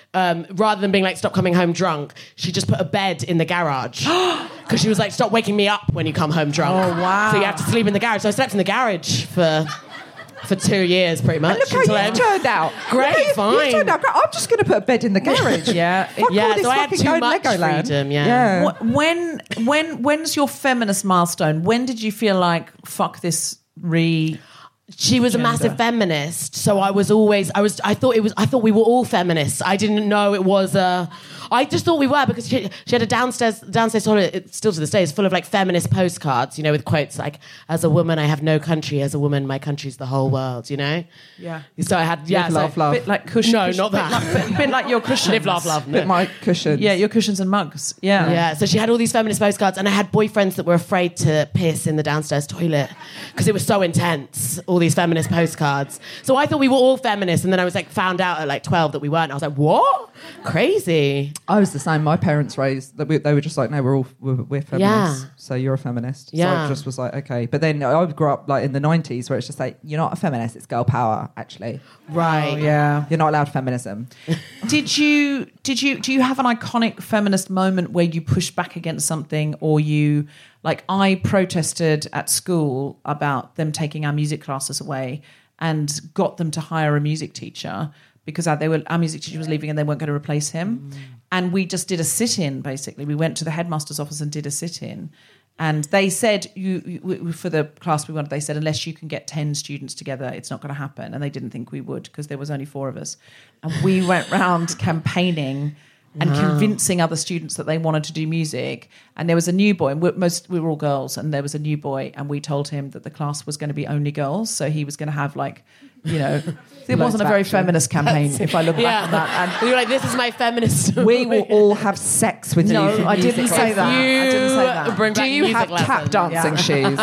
um, rather than being like, stop coming home drunk, she just put a bed in the garage. Because she was like, stop waking me up when you come home drunk. Oh, wow. So you have to sleep in the garage. So I slept in the garage for... For two years, pretty much. And look how you turned out. Great, Look how you, fine. You turned out great. I'm just going to put a bed in the garage. Yeah. Fuck Yeah, all this so I had fucking too going much Legoland. freedom, yeah. Wh- When, when, when's your feminist milestone? When did you feel like, fuck this re... She was gender? a massive feminist, so I was always, I was, I thought it was, I thought we were all feminists. I didn't know it was a, I just thought we were because she, she had a downstairs, downstairs toilet, it, still to this day, is full of like feminist postcards, you know, with quotes like, as a woman, I have no country, as a woman, my country's the whole world, you know? Yeah. So I had, yeah. Live, so, laugh, love. Bit like cushion. No, cushion, not bit that. Like, bit, bit like your cushions. Live, laugh, love. Bit my cushions. Yeah, your cushions and mugs. Yeah. Yeah, so she had all these feminist postcards, and I had boyfriends that were afraid to piss in the downstairs toilet because it was so intense, all these feminist postcards. So I thought we were all feminists, and then I was like, found out at like twelve that we weren't. I was like, what? Crazy. I was the same. My parents raised, they were- they were just like, no, we're all, we're, we're feminists. Yeah. So you're a feminist. So Yeah. I just was like, okay. But then I grew up like in the nineties where it's just like, you're not a feminist, it's girl power, actually. Right. Oh, yeah. You're not allowed feminism. Did you did you do you have an iconic feminist moment where you pushed back against something, or you like I protested at school about them taking our music classes away and got them to hire a music teacher because our, they were our music teacher was leaving and they weren't going to replace him, and we just did a sit-in. Basically, we went to the headmaster's office and did a sit-in. And they said, you, you for the class we wanted, they said, unless you can get ten students together, it's not going to happen. And they didn't think we would because there was only four of us. And we went round campaigning and Wow. convincing other students that they wanted to do music. And there was a new boy, and we're, most, we were all girls, and there was a new boy, and we told him that the class was going to be only girls. So he was going to have like, you know, it wasn't a very action. feminist campaign if I look back Yeah. at that. And you're like, this is my feminist. We will all have sex with No, you. for I music didn't say lessons. that. I didn't say that. Bring Do back you music have tap lessons. dancing shoes?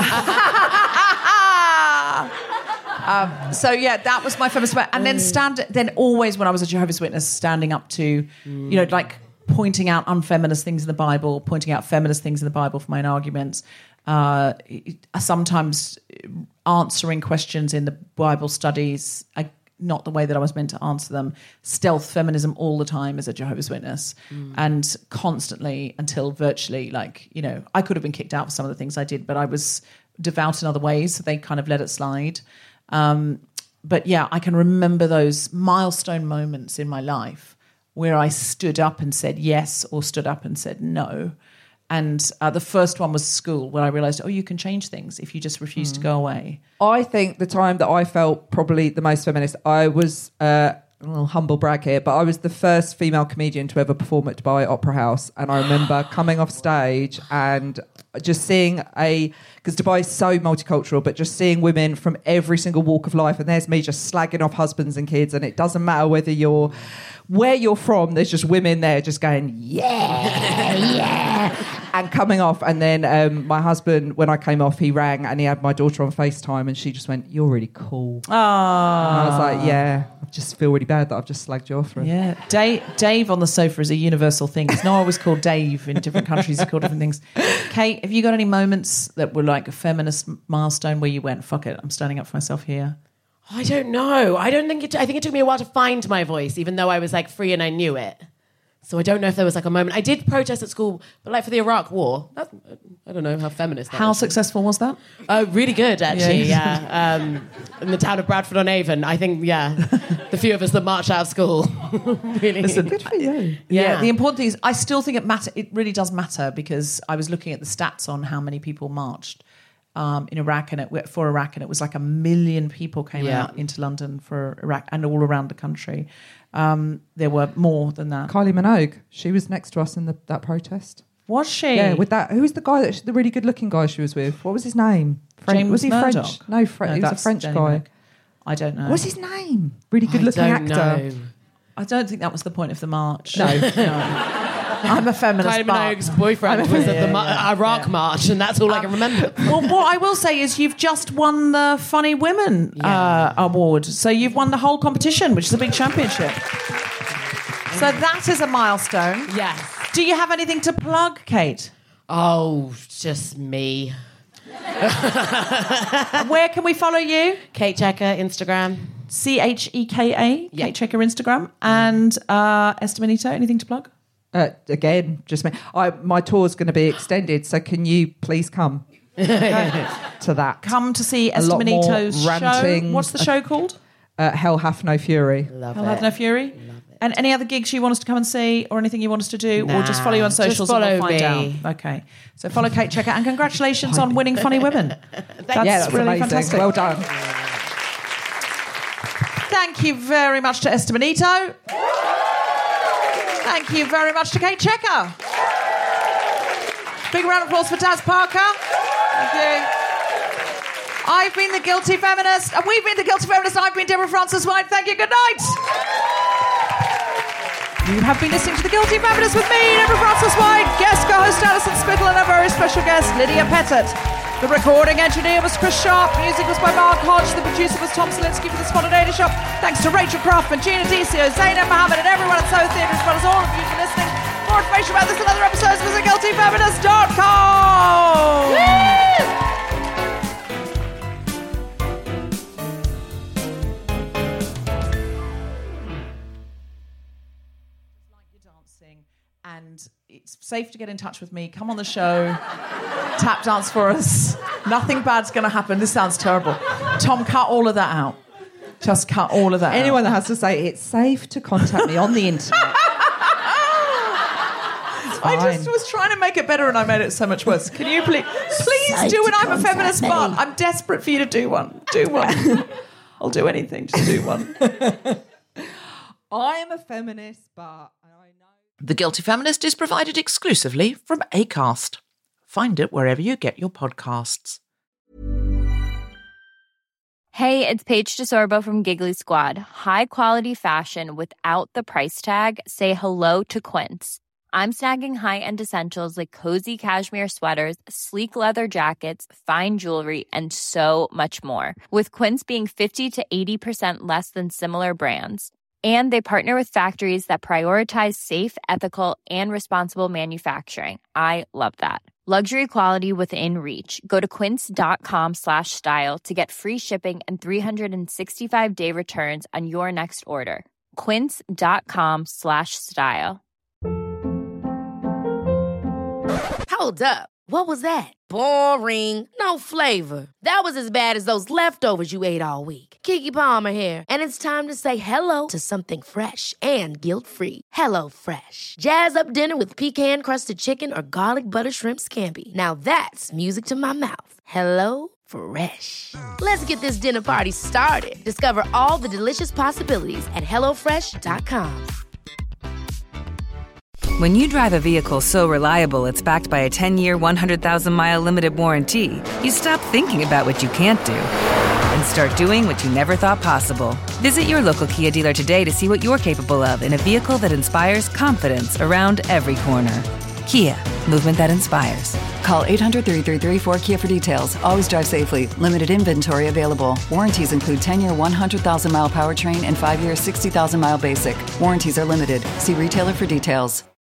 Um, so yeah, that was my feminist moment. And then stand, then always when I was a Jehovah's Witness, standing up to, you know, like pointing out unfeminist things in the Bible, pointing out feminist things in the Bible for my own arguments. Uh, sometimes answering questions in the Bible studies, I, not the way that I was meant to answer them. Stealth feminism all the time as a Jehovah's Witness, mm. and constantly until virtually, like, you know, I could have been kicked out for some of the things I did, but I was devout in other ways, so they kind of let it slide. Um, but yeah, I can remember those milestone moments in my life where I stood up and said yes or stood up and said no. And uh, the first one was school, where I realised, oh, you can change things if you just refuse mm. to go away. I think the time that I felt probably the most feminist, I was, uh, a little humble brag here, but I was the first female comedian to ever perform at Dubai Opera House. And I remember coming off stage and just seeing a, because Dubai is so multicultural, but just seeing women from every single walk of life. And there's me just slagging off husbands and kids. And it doesn't matter whether you're, where you're from, there's just women there just going, yeah, yeah. And coming off. And then um, my husband, when I came off, he rang and he had my daughter on FaceTime and she just went, you're really cool. Oh. And I was like, yeah, I just feel really bad that I've just slagged you off for it. Yeah, Dave, Dave on the sofa is a universal thing. It's not always called Dave in different countries. It's called different things. Kate, have you got any moments that were like a feminist milestone where you went, fuck it, I'm standing up for myself here? I don't know. I don't think it. I think it took me a while to find my voice, even though I was like free and I knew it. So I don't know if there was like a moment. I did protest at school, but like for the Iraq War. That's, I don't know how feminist that How is. successful was that? Oh, really good, actually, Yeah. yeah. Um, in the town of Bradford-on-Avon, I think, yeah, the few of us that marched out of school. Really. Listen, Good for you. Yeah. Yeah. The important thing is, I still think it matter. It really does matter, because I was looking at the stats on how many people marched um, in Iraq, and it for Iraq, and it was like a million people came Yeah. out into London for Iraq and all around the country. Um, there were more than that. Kylie Minogue, she was next to us in the, that protest. Was she? Yeah, with that. Who was the guy that the really good-looking guy she was with? What was his name? French, James was he Murdoch? French? No, Fre- No, he was a that's French Danny guy. Minogue. I don't know. What's his name? Really good-looking I don't actor. know. I don't think that was the point of the march. No. no. I'm a feminist. Kylie but- Minogue's boyfriend was at the Yeah, ma- yeah, Iraq yeah. march, and that's all I can remember. Well, what I will say is you've just won the Funny Women uh, award. So you've won the whole competition, which is a big championship. So that is a milestone. Yes. Do you have anything to plug, Kate? Oh, just me. Where can we follow you? Kate Checker, Instagram. C H E K A, yeah. Kate Checker Instagram. And uh, Esther Manito, anything to plug? Uh, again, just me. I, my tour's going to be extended, so can you please come to that? Come to see Esther Manito's show. What's the show called? Uh, Hell Hath No Fury. Love Hell it. Hath No Fury. Love it. And any other gigs you want us to come and see, or anything you want us to do, Nah, or just follow you on socials just and we'll follow find me. out. Okay. So follow Kate Checker, and congratulations on winning Funny Women. That's, yeah, that's really amazing. fantastic. Well done. Thank you very much to Esther Manito. Thank you very much to Kate Checker. Big round of applause for Daz Parker. Thank you. I've been the Guilty Feminist, and we've been the Guilty Feminist, and I've been Deborah Frances-White. Thank you, good night. You have been listening to The Guilty Feminist with me, Deborah Frances-White, guest co-host Alison Spittle, and our very special guest, Lydia Pettit. The recording engineer was Chris Sharp. Music was by Mark Hodge. The producer was Tom Salinsky for The Spontaneity Shop. Thanks to Rachel Craftman, Gina Dicio, Zainab Mohammed, and everyone at Soho Theatre, as well as all of you for listening. More information about this and other episodes visit guilty feminist dot com. And it's safe to get in touch with me. Come on the show. Tap dance for us. Nothing bad's going to happen. This sounds terrible. Tom, cut all of that out. Just cut all of that Anyone out. that has to say it's safe to contact me on the internet. I just was trying to make it better and I made it so much worse. Can you please, please do an I'm a feminist but I'm desperate for you to do one. Do one. I'll do anything. Just do one. I am a feminist, but... The Guilty Feminist is provided exclusively from Acast. Find it wherever you get your podcasts. Hey, it's Paige DeSorbo from Giggly Squad. High quality fashion without the price tag. Say hello to Quince. I'm snagging high-end essentials like cozy cashmere sweaters, sleek leather jackets, fine jewelry, and so much more. With Quince being fifty to eighty percent less than similar brands. And they partner with factories that prioritize safe, ethical, and responsible manufacturing. I love that. Luxury quality within reach. Go to quince.com slash style to get free shipping and three sixty-five day returns on your next order. Quince.com slash style. Hold up. What was that? Boring. No flavor. That was as bad as those leftovers you ate all week. Keke Palmer here, and it's time to say hello to something fresh and guilt-free. Hello Fresh. Jazz up dinner with pecan-crusted chicken or garlic butter shrimp scampi. Now that's music to my mouth. Hello Fresh. Let's get this dinner party started. Discover all the delicious possibilities at hello fresh dot com. When you drive a vehicle so reliable it's backed by a ten-year, one hundred thousand mile limited warranty, you stop thinking about what you can't do and start doing what you never thought possible. Visit your local Kia dealer today to see what you're capable of in a vehicle that inspires confidence around every corner. Kia, movement that inspires. Call eight hundred, three three three, four K I A for details. Always drive safely. Limited inventory available. Warranties include ten-year, one hundred thousand mile powertrain and five-year, sixty thousand mile basic. Warranties are limited. See retailer for details.